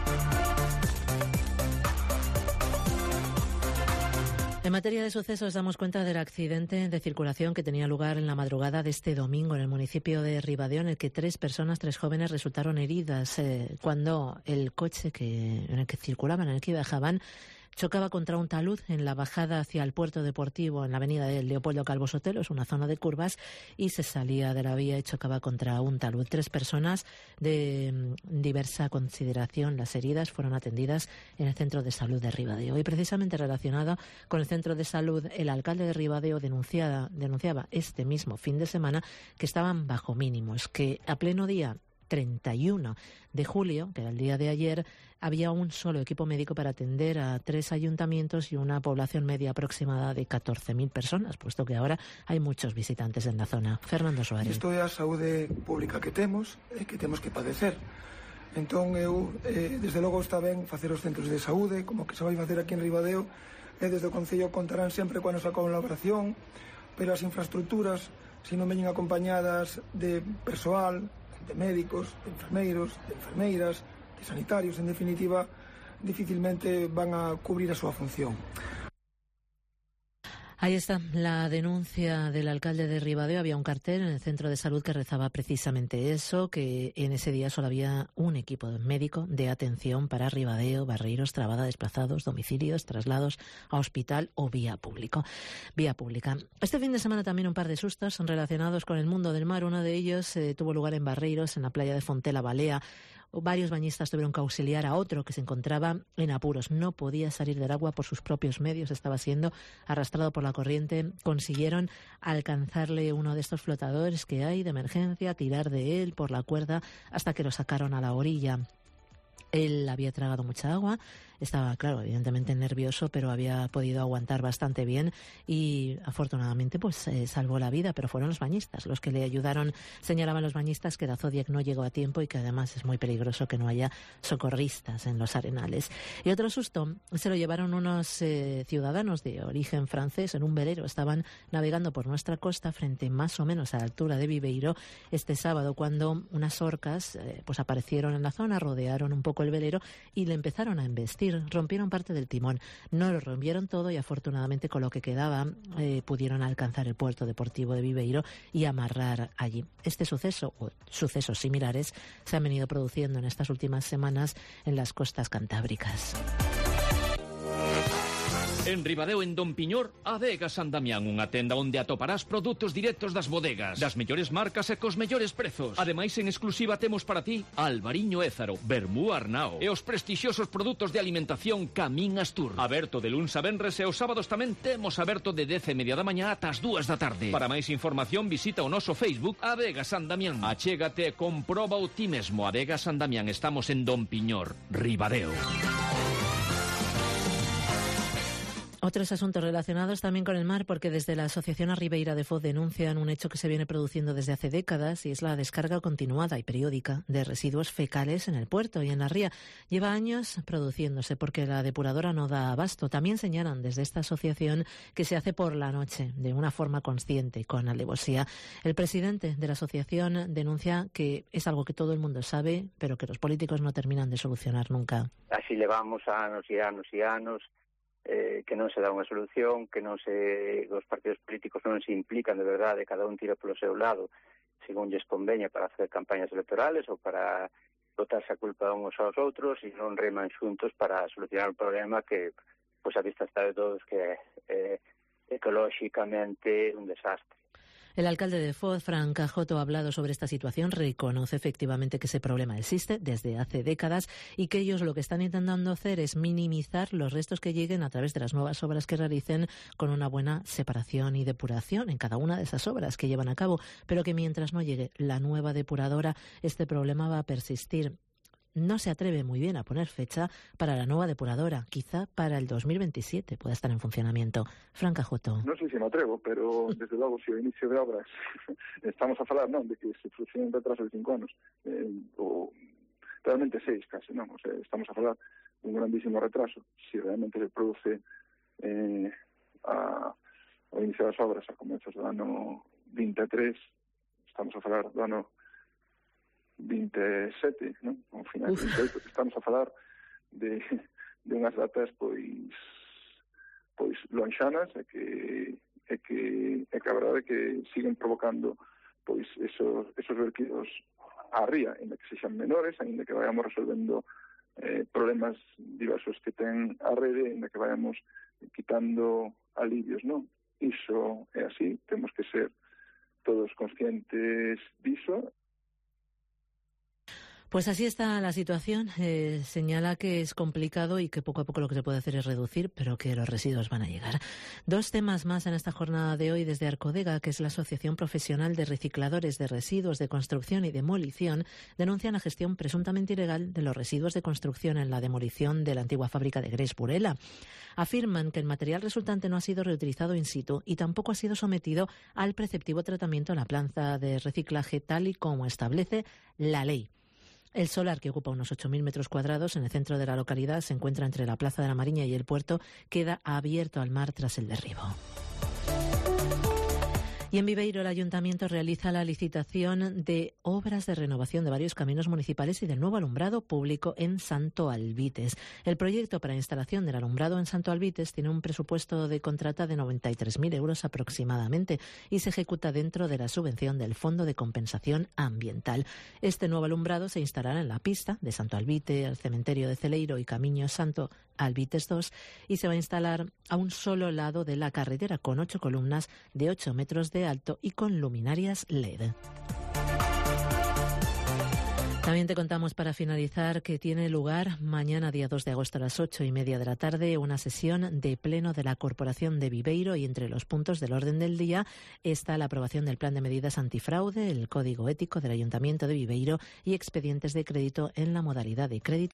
En materia de sucesos, damos cuenta del accidente de circulación que tenía lugar en la madrugada de este domingo en el municipio de Ribadeo, en el que tres personas, tres jóvenes, resultaron heridas eh, cuando el coche que, en el que circulaban, en el que viajaban, chocaba contra un talud en la bajada hacia el puerto deportivo en la avenida de Leopoldo Calvo Sotelo, es una zona de curvas, y se salía de la vía y chocaba contra un talud. Tres personas de diversa consideración. Las heridas fueron atendidas en el Centro de Salud de Ribadeo. Y precisamente relacionado con el Centro de Salud, el alcalde de Ribadeo denunciaba, denunciaba este mismo fin de semana que estaban bajo mínimos, que a pleno día treinta y uno de julio, que era el día de ayer, había un solo equipo médico para atender a tres ayuntamientos y una población media aproximada de catorce mil personas, puesto que ahora hay muchos visitantes en la zona. Fernando Suárez. Isto é a saúde pública que temos e que temos que padecer. Entón, eu, eh, desde logo, está ben facer os centros de saúde, como que se vai facer aquí en Ribadeo, e desde o Concello contarán sempre coa nosa colaboración, pero as infraestructuras, se non veñen acompañadas de persoal, de médicos, de enfermeiros, de enfermeiras, de sanitarios, en definitiva, difícilmente van a cubrir a súa función. Ahí está la denuncia del alcalde de Ribadeo. Había un cartel en el centro de salud que rezaba precisamente eso, que en ese día solo había un equipo médico de atención para Ribadeo, Barreiros, Trabada, desplazados, domicilios, traslados a hospital o vía público, vía pública. Este fin de semana también un par de sustos relacionados con el mundo del mar. Uno de ellos eh, tuvo lugar en Barreiros, en la playa de Fontela Balea. Varios bañistas tuvieron que auxiliar a otro que se encontraba en apuros. No podía salir del agua por sus propios medios, estaba siendo arrastrado por la corriente. Consiguieron alcanzarle uno de estos flotadores que hay de emergencia, tirar de él por la cuerda hasta que lo sacaron a la orilla. Él había tragado mucha agua Estaba, claro, evidentemente nervioso, pero había podido aguantar bastante bien y afortunadamente pues eh, salvó la vida, pero fueron los bañistas los que le ayudaron. Señalaban los bañistas que la Zodiac no llegó a tiempo y que además es muy peligroso que no haya socorristas en los arenales. Y otro susto se lo llevaron unos eh, ciudadanos de origen francés en un velero. Estaban navegando por nuestra costa frente más o menos a la altura de Viveiro este sábado cuando unas orcas eh, pues aparecieron en la zona, rodearon un poco el velero y le empezaron a embestir. Rompieron parte del timón. No lo rompieron todo y afortunadamente con lo que quedaba eh, pudieron alcanzar el puerto deportivo de Viveiro y amarrar allí. Este suceso o sucesos similares se han venido produciendo en estas últimas semanas en las costas cantábricas. En Ribadeo, en Don Piñor, Adega San Damián, unha tenda onde atoparás produtos directos das bodegas, das mellores marcas e cos mellores prezos. Ademais, en exclusiva temos para ti Albariño Ézaro, Vermú Arnao e os prestixiosos produtos de alimentación Camín Astur. Aberto de luns a venres e os sábados tamén temos aberto de dez e media da mañá ata as dúas da tarde. Para máis información visita o noso Facebook Adega San Damián. Achégate e comproba o ti mesmo. Adega San Damián, estamos en Don Piñor, Ribadeo. Otros asuntos relacionados también con el mar, porque desde la Asociación Arribeira de Foz denuncian un hecho que se viene produciendo desde hace décadas y es la descarga continuada y periódica de residuos fecales en el puerto y en la ría. Lleva años produciéndose porque la depuradora no da abasto. También señalan desde esta asociación que se hace por la noche, de una forma consciente y con alevosía. El presidente de la asociación denuncia que es algo que todo el mundo sabe, pero que los políticos no terminan de solucionar nunca. Así levamos anos e anos e anos. Eh, que non se dá unha solución, que non se os partidos políticos non se implican de verdade, cada un tira polo seu lado según lles conveña para hacer campañas electorales ou para botarse a culpa uns aos outros e non reman xuntos para solucionar un problema que, pois, a vista está de todos que é eh, ecolóxicamente un desastre. El alcalde de Foz, Fran Cajoto, ha hablado sobre esta situación, reconoce efectivamente que ese problema existe desde hace décadas y que ellos lo que están intentando hacer es minimizar los restos que lleguen a través de las nuevas obras que realicen con una buena separación y depuración en cada una de esas obras que llevan a cabo, pero que mientras no llegue la nueva depuradora, este problema va a persistir. No se atreve muy bien a poner fecha para la nueva depuradora. Quizá para el dos mil veintisiete pueda estar en funcionamiento. Fran Cajoto. Non sei se me atrevo, pero desde logo se o inicio de obras estamos a falar, non, de que se produce un retraso de cinco anos, eh, ou realmente seis case, non, o sea, estamos a falar un grandísimo retraso. Se realmente se produce eh, a, ao inicio das obras a comezos do ano vinte e tres, estamos a falar do ano vinte e sete, non? Ao final de vinte e oito, estamos a falar de, de unhas datas pois pois lonxanas e que é que é que a verdade é que siguen provocando pois esos esos vertidos á ría, ainda que sexan menores, ainda que vayamos resolvendo eh, problemas diversos que ten a rede, ainda que vayamos quitando alivios, non? Iso é así, temos que ser todos conscientes diso. Pues así está la situación. Eh, señala que es complicado y que poco a poco lo que se puede hacer es reducir, pero que los residuos van a llegar. Dos temas más en esta jornada de hoy desde Arcodega, que es la Asociación Profesional de Recicladores de Residuos de Construcción y Demolición, denuncian la gestión presuntamente ilegal de los residuos de construcción en la demolición de la antigua fábrica de Gres Burela. Afirman que el material resultante no ha sido reutilizado in situ y tampoco ha sido sometido al preceptivo tratamiento en la planta de reciclaje tal y como establece la ley. El solar, que ocupa unos ocho mil metros cuadrados en el centro de la localidad, se encuentra entre la Plaza de la Mariña y el puerto, queda abierto al mar tras el derribo. Y en Viveiro el Ayuntamiento realiza la licitación de obras de renovación de varios caminos municipales y del nuevo alumbrado público en Santo Albites. El proyecto para instalación del alumbrado en Santo Albites tiene un presupuesto de contrata de noventa y tres mil euros aproximadamente y se ejecuta dentro de la subvención del Fondo de Compensación Ambiental. Este nuevo alumbrado se instalará en la pista de Santo Albite, al cementerio de Celeiro y Camiño Santo Albites dos y se va a instalar a un solo lado de la carretera con ocho columnas de ocho metros de alto y con luminarias L E D. También te contamos para finalizar que tiene lugar mañana día dos de agosto a las ocho y media de la tarde una sesión de pleno de la Corporación de Viveiro y entre los puntos del orden del día está la aprobación del plan de medidas antifraude, el código ético del Ayuntamiento de Viveiro y expedientes de crédito en la modalidad de crédito